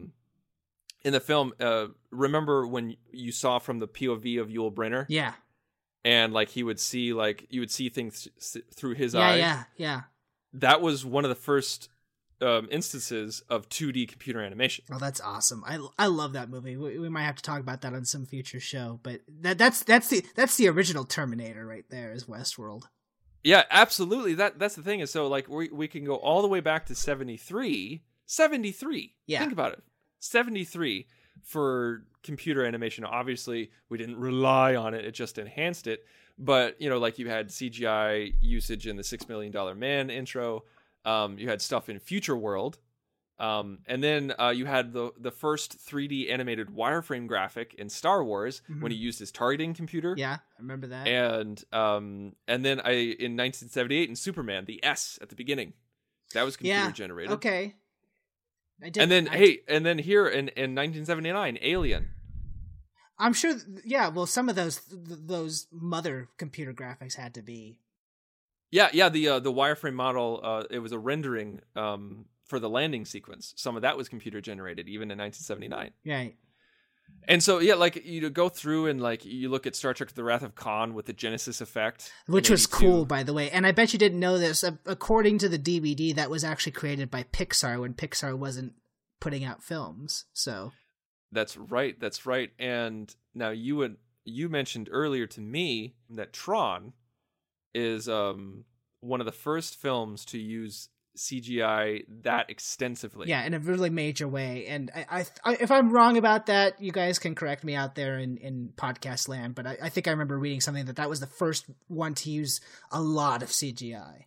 in the film. Remember when you saw from the POV of Yul Brynner? Yeah. And like you would see things through his eyes. Yeah. That was one of the first instances of 2D computer animation. Oh, that's awesome! I love that movie. We might have to talk about that on some future show. But that's the original Terminator right there, is Westworld. Yeah, absolutely. That's the thing, is so like we can go all the way back to 73. 73. Yeah. Think about it. 73 for computer animation. Obviously, we didn't rely on it; it just enhanced it. But like you had CGI usage in the $6 Million Man intro. You had stuff in Future World, and then you had the first 3D animated wireframe graphic in Star Wars when he used his targeting computer. Yeah, I remember that. And then in 1978 in Superman, the S at the beginning, that was computer generated. Okay. And then here in 1979, Alien. I'm sure. Well, some of those mother computer graphics had to be. Yeah. The wireframe model, it was a rendering for the landing sequence. Some of that was computer generated, even in 1979. Right. And so like you go through and like you look at Star Trek: The Wrath of Khan with the Genesis effect, which was cool, by the way. And I bet you didn't know this. According to the DVD, that was actually created by Pixar when Pixar wasn't putting out films. So. That's right. And now you mentioned earlier to me that Tron is one of the first films to use CGI that extensively. Yeah, in a really major way. And I if I'm wrong about that, you guys can correct me out there in podcast land. But I think I remember reading something that was the first one to use a lot of CGI.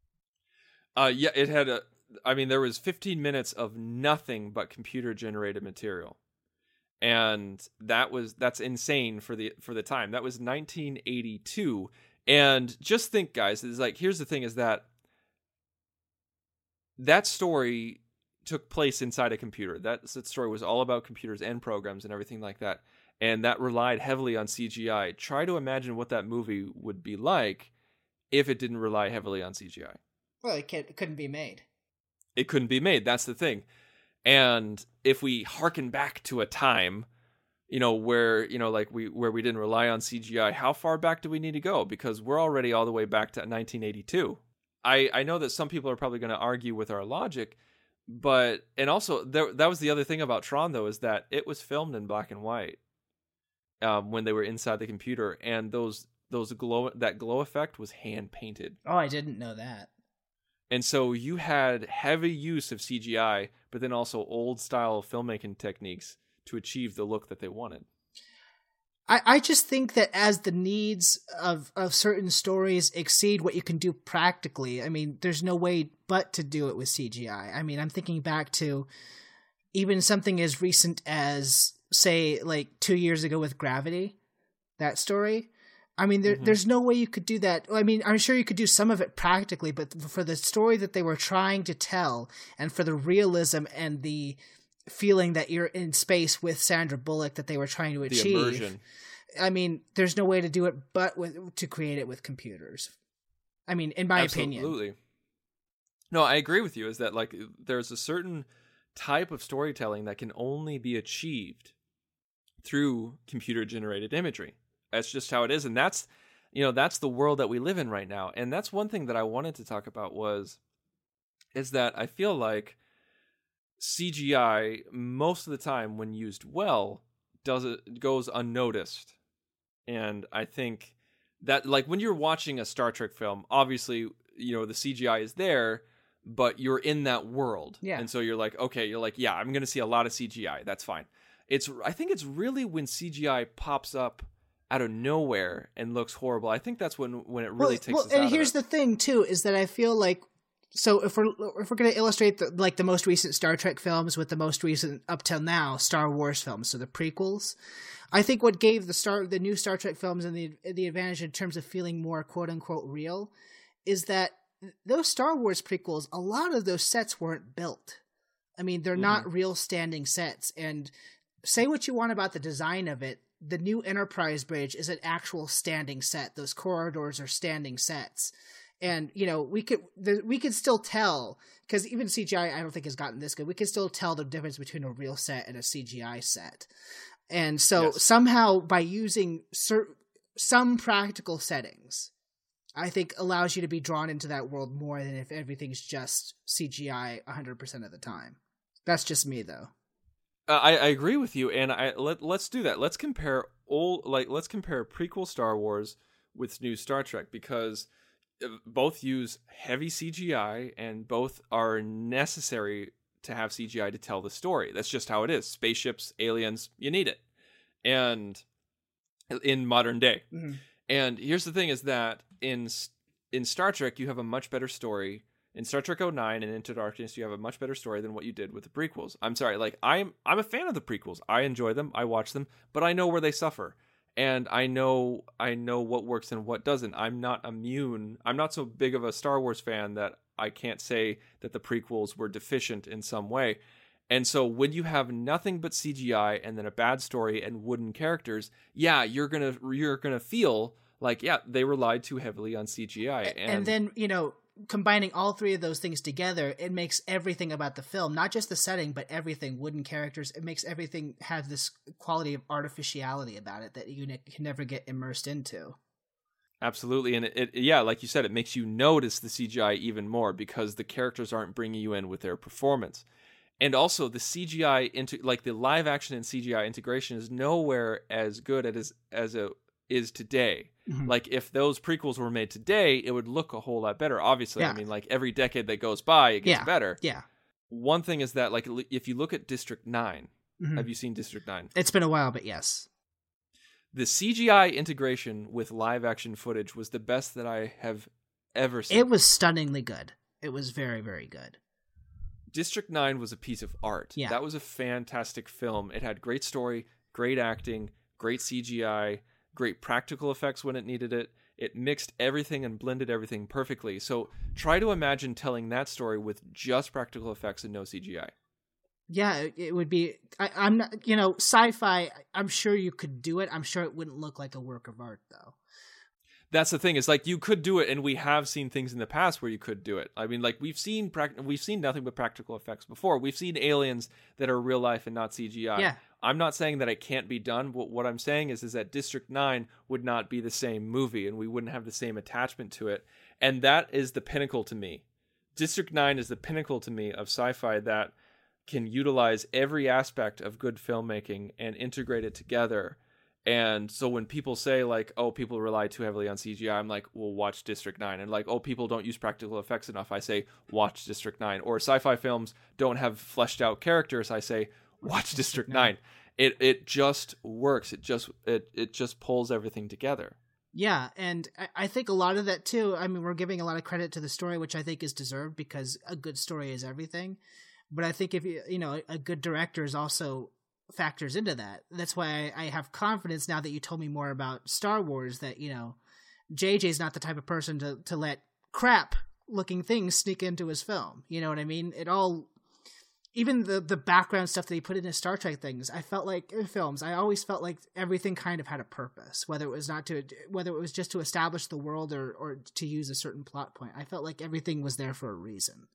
Yeah, it had there was 15 minutes of nothing but computer generated material. And that's insane for the time. That was 1982. And just think, guys, is like, here's the thing, is that story took place inside a computer. That story was all about computers and programs and everything like that. And that relied heavily on CGI. Try to imagine what that movie would be like if it didn't rely heavily on CGI. Well, it couldn't be made. It couldn't be made. That's the thing. And if we hearken back to a time, where we didn't rely on CGI, how far back do we need to go? Because we're already all the way back to 1982. I know that some people are probably going to argue with our logic, and also that was the other thing about Tron, though, is that it was filmed in black and white when they were inside the computer, and that glow effect was hand painted. Oh, I didn't know that. And so you had heavy use of CGI, but then also old style filmmaking techniques to achieve the look that they wanted. I just think that as the needs of certain stories exceed what you can do practically, there's no way but to do it with CGI. I'm thinking back to even something as recent as, say, like 2 years ago with Gravity, that story. There's no way you could do that. I'm sure you could do some of it practically, but for the story that they were trying to tell, and for the realism and the feeling that you're in space with Sandra Bullock that they were trying to achieve, the immersion. There's no way to do it but to create it with computers. In my opinion. Absolutely. No, I agree with you, is that like there's a certain type of storytelling that can only be achieved through computer generated imagery. That's just how it is. And that's the world that we live in right now. And that's one thing that I wanted to talk about is that I feel like CGI, most of the time when used well, goes unnoticed. And I think that, like, when you're watching a Star Trek film, obviously, the CGI is there, but you're in that world. Yeah. And so you're like, yeah, I'm going to see a lot of CGI. That's fine. I think it's really when CGI pops up out of nowhere and looks horrible. I think that's when it really takes us out. And here's the thing too, is that I feel like, so if we're going to illustrate the most recent Star Trek films with the most recent up till now Star Wars films, so the prequels, I think what gave the new Star Trek films and the advantage in terms of feeling more quote unquote real is that those Star Wars prequels, a lot of those sets weren't built. I mean, they're not real standing sets. And say what you want about the design of it, the new Enterprise bridge is an actual standing set. Those corridors are standing sets. And, you know, we could still tell, because even CGI I don't think has gotten this good. We can still tell the difference between a real set and a CGI set. And so somehow by using some practical settings, I think allows you to be drawn into that world more than if everything's just CGI 100% of the time. That's just me, though. I agree with you, and let's do that. Let's compare prequel Star Wars with new Star Trek, because both use heavy CGI and both are necessary to have CGI to tell the story. That's just how it is. Spaceships, aliens, you need it. And in modern day. Mm-hmm. And here's the thing is that in Star Trek, you have a much better story. In Star Trek 09 and Into Darkness, you have a much better story than what you did with the prequels. I'm sorry, like I'm a fan of the prequels. I enjoy them, I watch them, but I know where they suffer. And I know what works and what doesn't. I'm not immune. I'm not so big of a Star Wars fan that I can't say that the prequels were deficient in some way. And so when you have nothing but CGI and then a bad story and wooden characters, yeah, you're gonna feel like, yeah, they relied too heavily on CGI. And then, you know, combining all three of those things together, it makes everything about the film, not just the setting, but everything, wooden characters, it makes everything have this quality of artificiality about it that you can never get immersed into. Absolutely. And it like you said, it makes you notice the CGI even more because the characters aren't bringing you in with their performance. And also the CGI the live action and CGI integration is nowhere as good as it is today. Mm-hmm. Like if those prequels were made today, it would look a whole lot better. Obviously, yeah. I mean, like every decade that goes by, it gets better. Yeah. One thing is that, like, if you look at District 9, have you seen District 9? It's been a while, but yes. The CGI integration with live action footage was the best that I have ever seen. It was stunningly good. It was very, very good. District 9 was a piece of art. Yeah. That was a fantastic film. It had great story, great acting, great CGI, great practical effects when it needed it. It mixed everything and blended everything perfectly. So try to imagine telling that story with just practical effects and no CGI. Yeah, it would be. I'm not, sci-fi. I'm sure you could do it. I'm sure it wouldn't look like a work of art, though. That's the thing. Is like you could do it, and we have seen things in the past where you could do it. I mean, like we've seen nothing but practical effects before. We've seen aliens that are real life and not CGI. Yeah. I'm not saying that it can't be done. What I'm saying is that District 9 would not be the same movie, and we wouldn't have the same attachment to it. And that is the pinnacle to me. District 9 is the pinnacle to me of sci-fi that can utilize every aspect of good filmmaking and integrate it together. And so when people say like, oh, people rely too heavily on CGI, I'm like, well, watch District 9. And like, oh, people don't use practical effects enough, I say, watch District 9. Or sci-fi films don't have fleshed out characters, I say, watch District 9. It just works. It just pulls everything together. Yeah, and I think a lot of that too, I mean, we're giving a lot of credit to the story, which I think is deserved because a good story is everything. But I think if a good director is also factors into that. That's why I have confidence now that you told me more about Star Wars that, JJ's not the type of person to let crap looking things sneak into his film. You know what I mean? It all, even the background stuff that he put in his Star Trek things, I felt like in films, I always felt like everything kind of had a purpose, whether it was just to establish the world or to use a certain plot point. I felt like everything was there for a reason.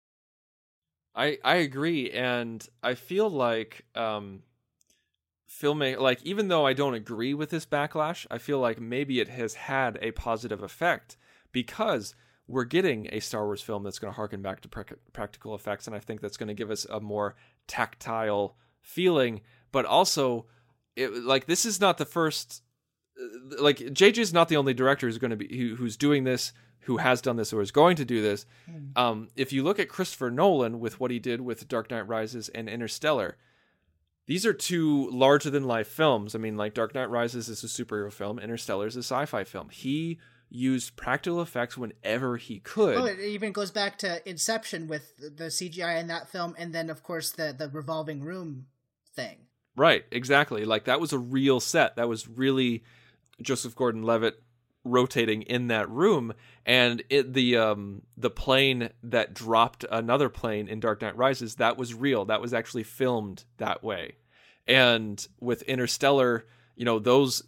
I agree, and I feel like filmmaking, like even though I don't agree with this backlash, I feel like maybe it has had a positive effect because we're getting a Star Wars film that's going to harken back to practical effects, and I think that's going to give us a more tactile feeling. But also, this is not the first. Like JJ's not the only director who's going to be who's doing this, who has done this or is going to do this. If you look at Christopher Nolan with what he did with Dark Knight Rises and Interstellar, these are two larger-than-life films. I mean, like Dark Knight Rises is a superhero film, Interstellar is a sci-fi film. He used practical effects whenever he could. Well, it even goes back to Inception with the CGI in that film, and then, of course, the revolving room thing. Right, exactly. Like, that was a real set. That was really Joseph Gordon-Levitt rotating in that room, and the plane that dropped another plane in Dark Knight Rises, that was real. That was actually filmed that way. And with Interstellar, those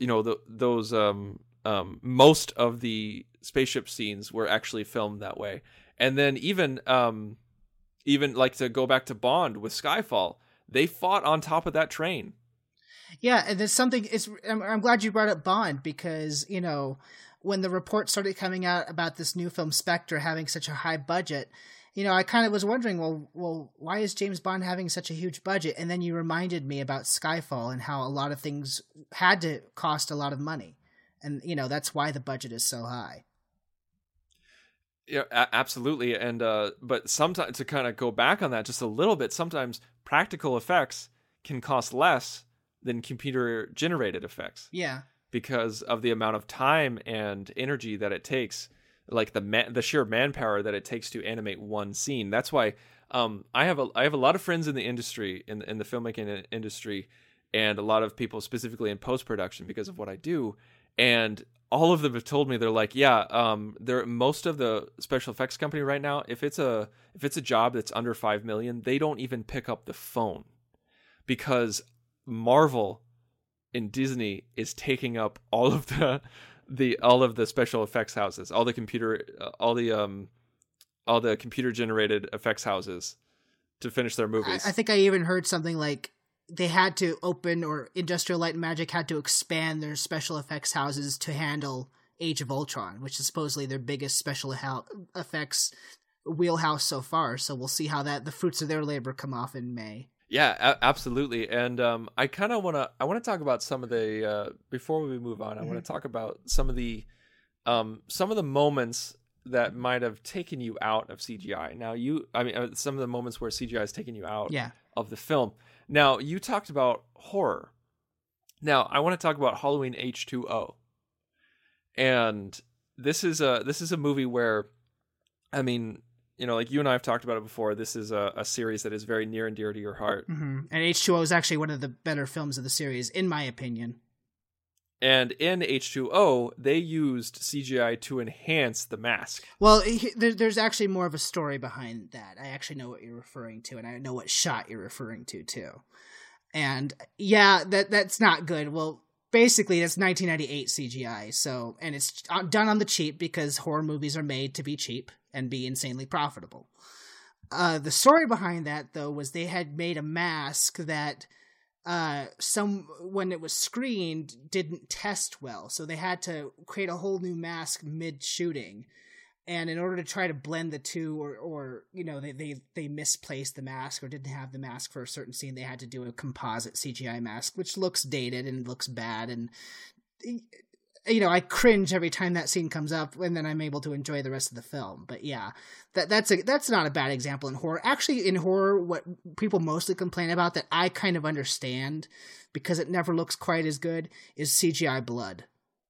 most of the spaceship scenes were actually filmed that way. And then even like, to go back to Bond with Skyfall, they fought on top of that train. Yeah, and there's something. I'm glad you brought up Bond, because when the reports started coming out about this new film Spectre having such a high budget, I kind of was wondering, well, why is James Bond having such a huge budget? And then you reminded me about Skyfall and how a lot of things had to cost a lot of money, and that's why the budget is so high. Yeah, absolutely. And but sometimes, to kind of go back on that just a little bit, sometimes practical effects can cost less than computer generated effects. Yeah. Because of the amount of time and energy that it takes, like the sheer manpower that it takes to animate one scene. That's why I have a lot of friends in the industry, in the filmmaking industry, and a lot of people specifically in post-production because of what I do. And all of them have told me, they're like, most of the special effects company right now, if it's a job that's under $5 million, they don't even pick up the phone, because Marvel and Disney is taking up all of the special effects houses, all the computer generated effects houses to finish their movies. I think I even heard something like they had to open, or Industrial Light and Magic had to expand their special effects houses to handle Age of Ultron, which is supposedly their biggest special effects wheelhouse so far. So we'll see how the fruits of their labor come off in May. Yeah, absolutely. And I kind of want to talk about some of the before we move on. I want to talk about some of the moments that might have taken you out of CGI. Now, some of the moments where CGI has taken you out of the film. Now, you talked about horror. Now, I want to talk about Halloween H2O. And this is a movie where, like you and I have talked about it before, this is a series that is very near and dear to your heart. Mm-hmm. And H2O is actually one of the better films of the series, in my opinion. And in H2O, they used CGI to enhance the mask. Well, there's actually more of a story behind that. I actually know what you're referring to, and I know what shot you're referring to, too. And yeah, that's not good. Well, basically, that's 1998 CGI, so, and it's done on the cheap because horror movies are made to be cheap and be insanely profitable. The story behind that, though, was they had made a mask that when it was screened, didn't test well, so they had to create a whole new mask mid-shooting. And in order to try to blend the two, or they misplaced the mask or didn't have the mask for a certain scene, they had to do a composite CGI mask, which looks dated and looks bad. And, I cringe every time that scene comes up, and then I'm able to enjoy the rest of the film. But yeah, that's not a bad example in horror. Actually, in horror, what people mostly complain about that I kind of understand, because it never looks quite as good, is CGI blood.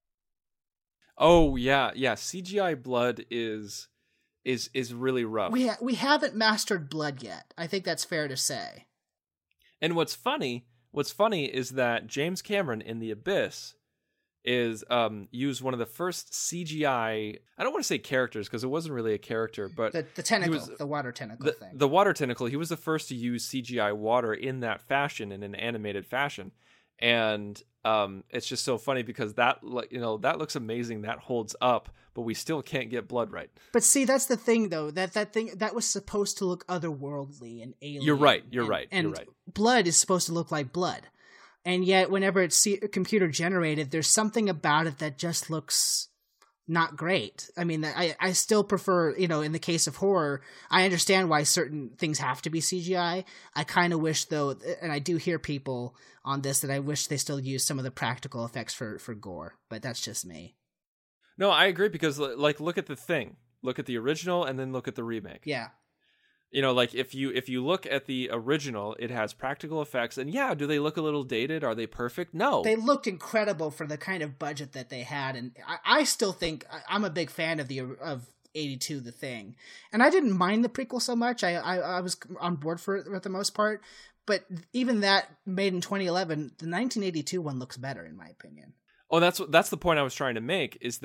Oh yeah. CGI blood is really rough. We haven't mastered blood yet. I think that's fair to say. And what's funny is that James Cameron in The Abyss is used one of the first CGI. I don't want to say characters, because it wasn't really a character, but the tentacle, the water tentacle thing. The water tentacle. He was the first to use CGI water in that fashion, in an animated fashion. And it's just so funny because that looks amazing, that holds up, but we still can't get blood right. But see, that's the thing, though, that thing that was supposed to look otherworldly and alien. You're right. And blood is supposed to look like blood, and yet whenever it's computer generated, there's something about it that just looks not great. I mean, I still prefer, in the case of horror, I understand why certain things have to be CGI. I kind of wish, though, and I do hear people on this, that I wish they still use some of the practical effects for gore, but that's just me. No, I agree, because look at The Thing, look at the original, and then look at the remake. Yeah. If you look at the original, it has practical effects, and yeah, do they look a little dated? Are they perfect? No. They looked incredible for the kind of budget that they had, and I still think I'm a big fan of 82, The Thing, and I didn't mind the prequel so much. I was on board for it for the most part, but even that, made in 2011, the 1982 one looks better in my opinion. Oh, that's the point I was trying to make, is that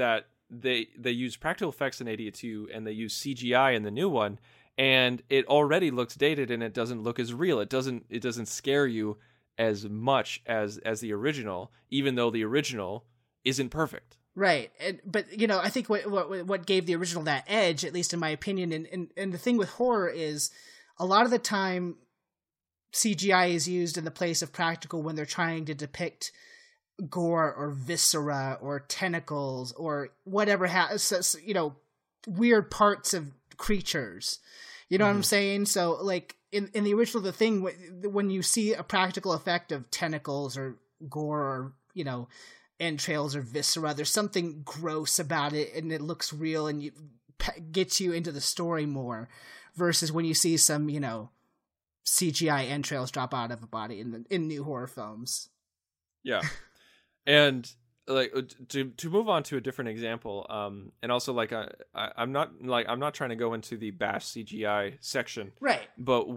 they use practical effects in 82 and they use CGI in the new one, and it already looks dated and it doesn't look as real. It doesn't scare you as much as the original, even though the original isn't perfect. Right. But, I think what gave the original that edge, at least in my opinion, and the thing with horror is a lot of the time CGI is used in the place of practical when they're trying to depict gore or viscera or tentacles or whatever weird parts of creatures. You know what I'm saying? So like in the original, the thing when you see a practical effect of tentacles or gore or entrails or viscera, there's something gross about it and it looks real and gets you into the story more, versus when you see some CGI entrails drop out of a body in new horror films. Yeah. And like to move on to a different example, and also like I'm not trying to go into the bash CGI section, right? But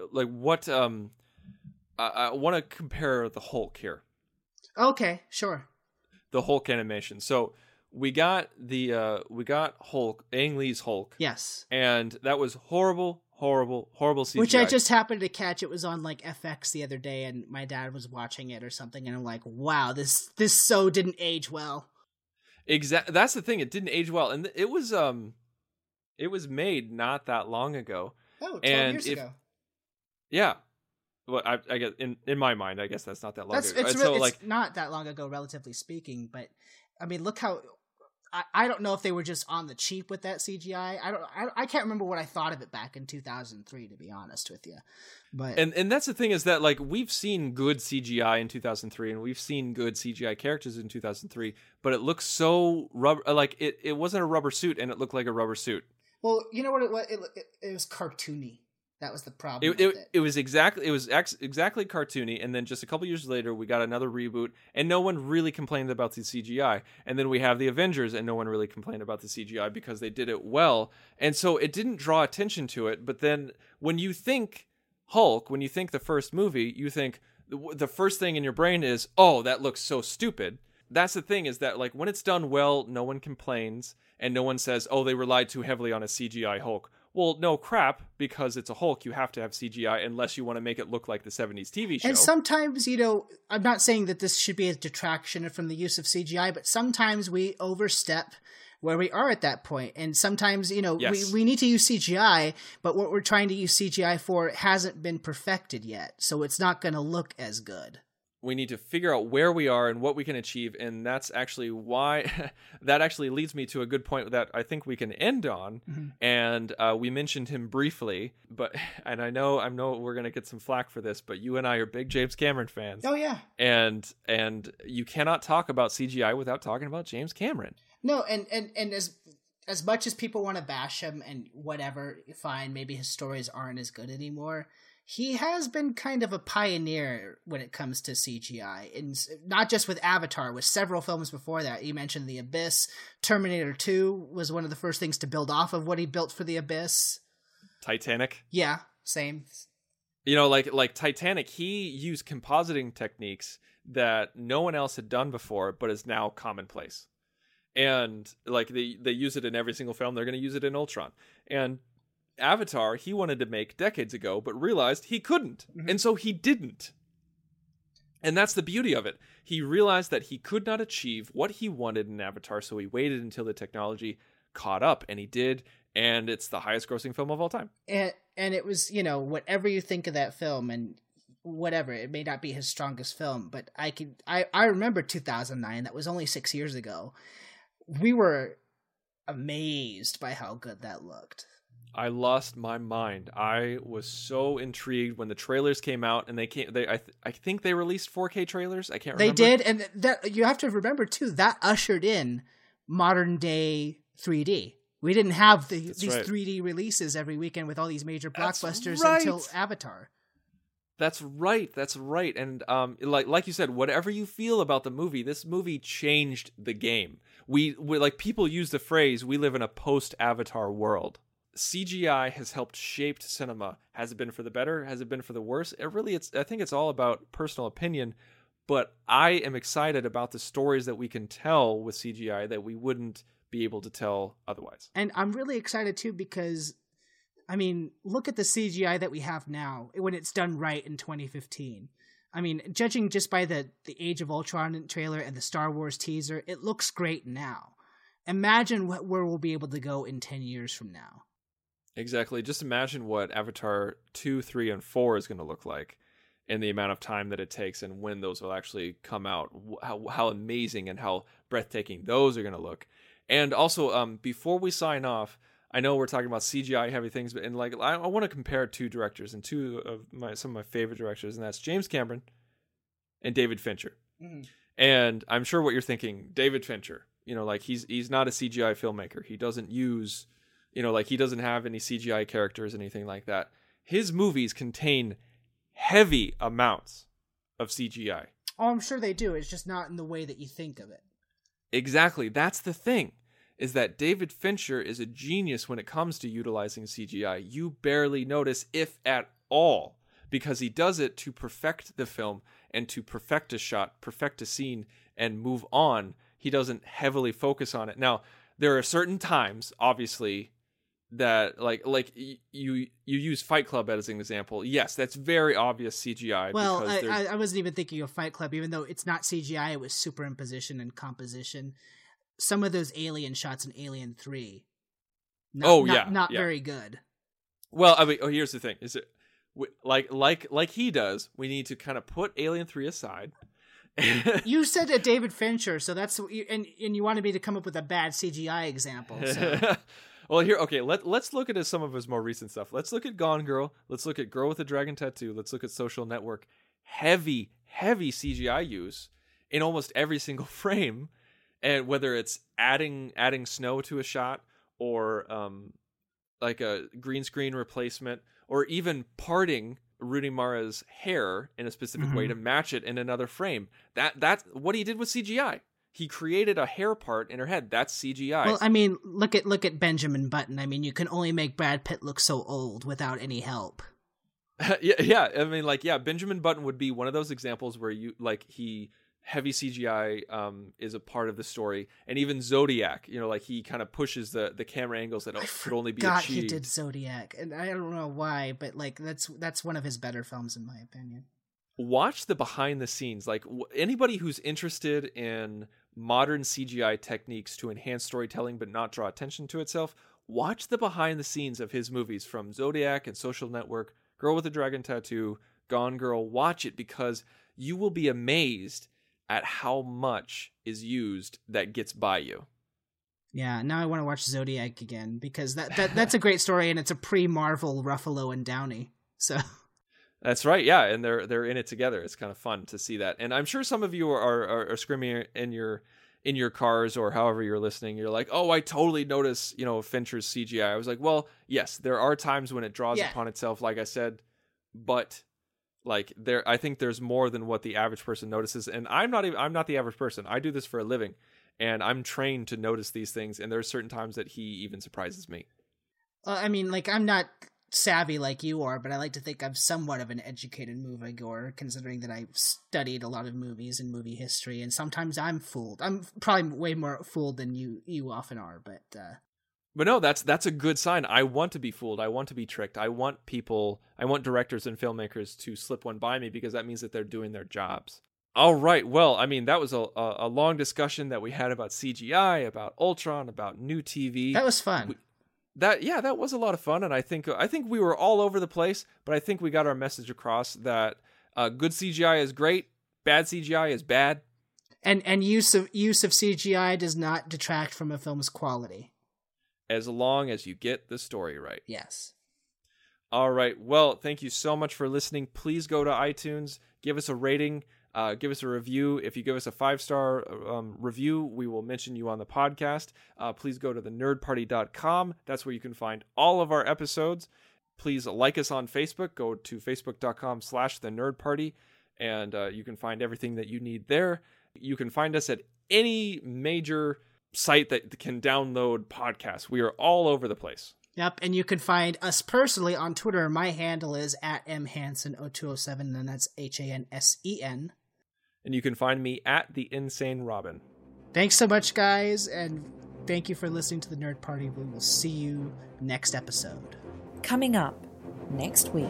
I want to compare the Hulk here. Okay, sure. The Hulk animation. So we got Hulk, Ang Lee's Hulk. Yes. And that was horrible CGI. Which I just happened to catch. It was on like FX the other day and my dad was watching it or something and I'm like, wow, this so didn't age well. Exactly. That's the thing. It didn't age well. And it was made not that long ago. Oh, 12 years ago. Yeah. Well, I guess in my mind, I guess that's not that long ago. It's not that long ago, relatively speaking. But I mean, look how I don't know if they were just on the cheap with that CGI. I can't remember what I thought of it back in 2003, to be honest with you. But and that's the thing is that like we've seen good CGI in 2003, and we've seen good CGI characters in 2003, but it looks so rubber. Like it wasn't a rubber suit, and it looked like a rubber suit. Well, you know what it was? It was cartoony. That was the problem. It was exactly cartoony, and then just a couple years later, we got another reboot, and no one really complained about the CGI. And then we have the Avengers, and no one really complained about the CGI because they did it well, and so it didn't draw attention to it. But then when you think Hulk, when you think the first movie, you think the first thing in your brain is, oh, that looks so stupid. That's the thing is that like when it's done well, no one complains, and no one says, oh, they relied too heavily on a CGI Hulk. Well, no crap, because it's a Hulk, you have to have CGI unless you want to make it look like the 70s TV show. And sometimes, I'm not saying that this should be a detraction from the use of CGI, but sometimes we overstep where we are at that point. And sometimes, Yes. we need to use CGI, but what we're trying to use CGI for hasn't been perfected yet. So it's not going to look as good. We need to figure out where we are and what we can achieve, and that's actually why that actually leads me to a good point that I think we can end on. Mm-hmm. And we mentioned him briefly, and I know we're gonna get some flack for this, but you and I are big James Cameron fans. Oh yeah, and you cannot talk about CGI without talking about James Cameron. No, and as much as people want to bash him and whatever, fine, maybe his stories aren't as good anymore. He has been kind of a pioneer when it comes to CGI, and not just with Avatar, with several films before that. You mentioned The Abyss. Terminator 2 was one of the first things to build off of what he built for The Abyss. Titanic. Yeah, same. Like Titanic, he used compositing techniques that no one else had done before, but is now commonplace. And like they use it in every single film. They're going to use it in Ultron. And Avatar, he wanted to make decades ago, but realized he couldn't. Mm-hmm. And so he didn't. And that's the beauty of it. He realized that he could not achieve what he wanted in Avatar, so he waited until the technology caught up, and he did, and it's the highest grossing film of all time. And it was, whatever you think of that film, and whatever, it may not be his strongest film, but I remember 2009, that was only 6 years ago. We were amazed by how good that looked. I lost my mind. I was so intrigued when the trailers came out, and I think they released 4K trailers. I can't remember. They did, and that you have to remember too. That ushered in modern day 3D. We didn't have these 3D releases every weekend with all these major blockbusters until Avatar. That's right. And like you said, whatever you feel about the movie, this movie changed the game. We like people use the phrase, "We live in a post-Avatar world." CGI has helped shape cinema. Has it been for the better? Has it been for the worse? I think it's all about personal opinion, but I am excited about the stories that we can tell with CGI that we wouldn't be able to tell otherwise. And I'm really excited too because, I mean, look at the CGI that we have now when it's done right in 2015. I mean, judging just by the Age of Ultron trailer and the Star Wars teaser, it looks great now. Imagine where we'll be able to go in 10 years from now. Exactly. Just imagine what Avatar 2, 3, and 4 is going to look like and the amount of time that it takes and when those will actually come out. How amazing and how breathtaking those are going to look. And also, before we sign off, I know we're talking about CGI heavy things, but I want to compare two directors and some of my favorite directors, and that's James Cameron and David Fincher. Mm-hmm. And I'm sure what you're thinking, David Fincher, he's not a CGI filmmaker. He doesn't use, he doesn't have any CGI characters, anything like that. His movies contain heavy amounts of CGI. Oh, I'm sure they do. It's just not in the way that you think of it. Exactly. That's the thing, is that David Fincher is a genius when it comes to utilizing CGI. You barely notice, if at all, because he does it to perfect the film and to perfect a shot, perfect a scene, and move on. He doesn't heavily focus on it. Now, there are certain times, obviously, that you use Fight Club as an example. Yes, that's very obvious CGI. Well, I wasn't even thinking of Fight Club, even though it's not CGI, it was superimposition and composition. Some of those alien shots in Alien 3, not very good. Well, I mean, here's the thing: is it like he does? We need to kind of put Alien 3 aside. You said a David Fincher, so that's and you wanted me to come up with a bad CGI example. So. Well, let's look at some of his more recent stuff. Let's look at Gone Girl. Let's look at Girl with a Dragon Tattoo. Let's look at Social Network. Heavy CGI use in almost every single frame, and whether it's adding snow to a shot or like a green screen replacement, or even parting Rooney Mara's hair in a specific way to match it in another frame. That's what he did with CGI. He created a hair part in her head. That's CGI. Well, I mean, look at Benjamin Button. I mean, you can only make Brad Pitt look so old without any help. yeah. I mean, Benjamin Button would be one of those examples where heavy CGI is a part of the story, and even Zodiac. He kind of pushes the camera angles that could only be achieved. He did Zodiac, and I don't know why, but that's one of his better films in my opinion. Watch the behind the scenes. Anybody who's interested in modern CGI techniques to enhance storytelling but not draw attention to itself, watch the behind the scenes of his movies from Zodiac and Social Network, Girl with a Dragon Tattoo, Gone Girl. Watch it, because you will be amazed at how much is used that gets by you. Yeah, now I want to watch Zodiac again, because that's a great story, and it's a pre-Marvel Ruffalo and Downey. So that's right, yeah, and they're in it together. It's kind of fun to see that, and I'm sure some of you are screaming in your cars or however you're listening. You're like, "Oh, I totally notice, Fincher's CGI." I was like, "Well, yes, there are times when it draws upon itself, like I said, but I think there's more than what the average person notices, and I'm not the average person. I do this for a living, and I'm trained to notice these things, and there are certain times that he even surprises me." I mean, I'm not savvy like you are, but I like to think I'm somewhat of an educated moviegoer, considering that I've studied a lot of movies and movie history, and sometimes I'm fooled. I'm probably way more fooled than you often are, but no, that's a good sign. I want to be fooled. I want to be tricked. I want directors and filmmakers to slip one by me, because that means that they're doing their jobs. All right. Well, I mean, that was a long discussion that we had about CGI, about Ultron, about new TV. That was fun. That was a lot of fun, and I think we were all over the place, but I think we got our message across that good CGI is great, bad CGI is bad, and use of CGI does not detract from a film's quality, as long as you get the story right. Yes. All right. Well, thank you so much for listening. Please go to iTunes, give us a rating. Give us a review. If you give us a 5-star review, we will mention you on the podcast. Please go to thenerdparty.com. That's where you can find all of our episodes. Please like us on Facebook. Go to facebook.com/thenerdparty, and you can find everything that you need there. You can find us at any major site that can download podcasts. We are all over the place. Yep, and you can find us personally on Twitter. My handle is @mhansen0207, and that's HANSEN. And you can find me at The Insane Robin. Thanks so much, guys, and Thank you for listening to the Nerd Party. We will see you next episode. Coming up next week.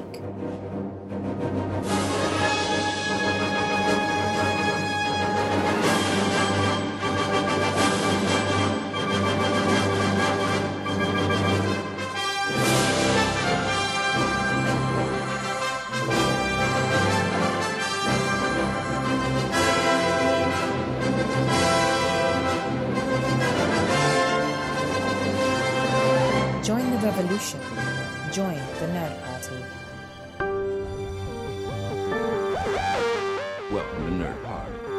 Join the revolution. Join the Nerd Party. Welcome to Nerd Party.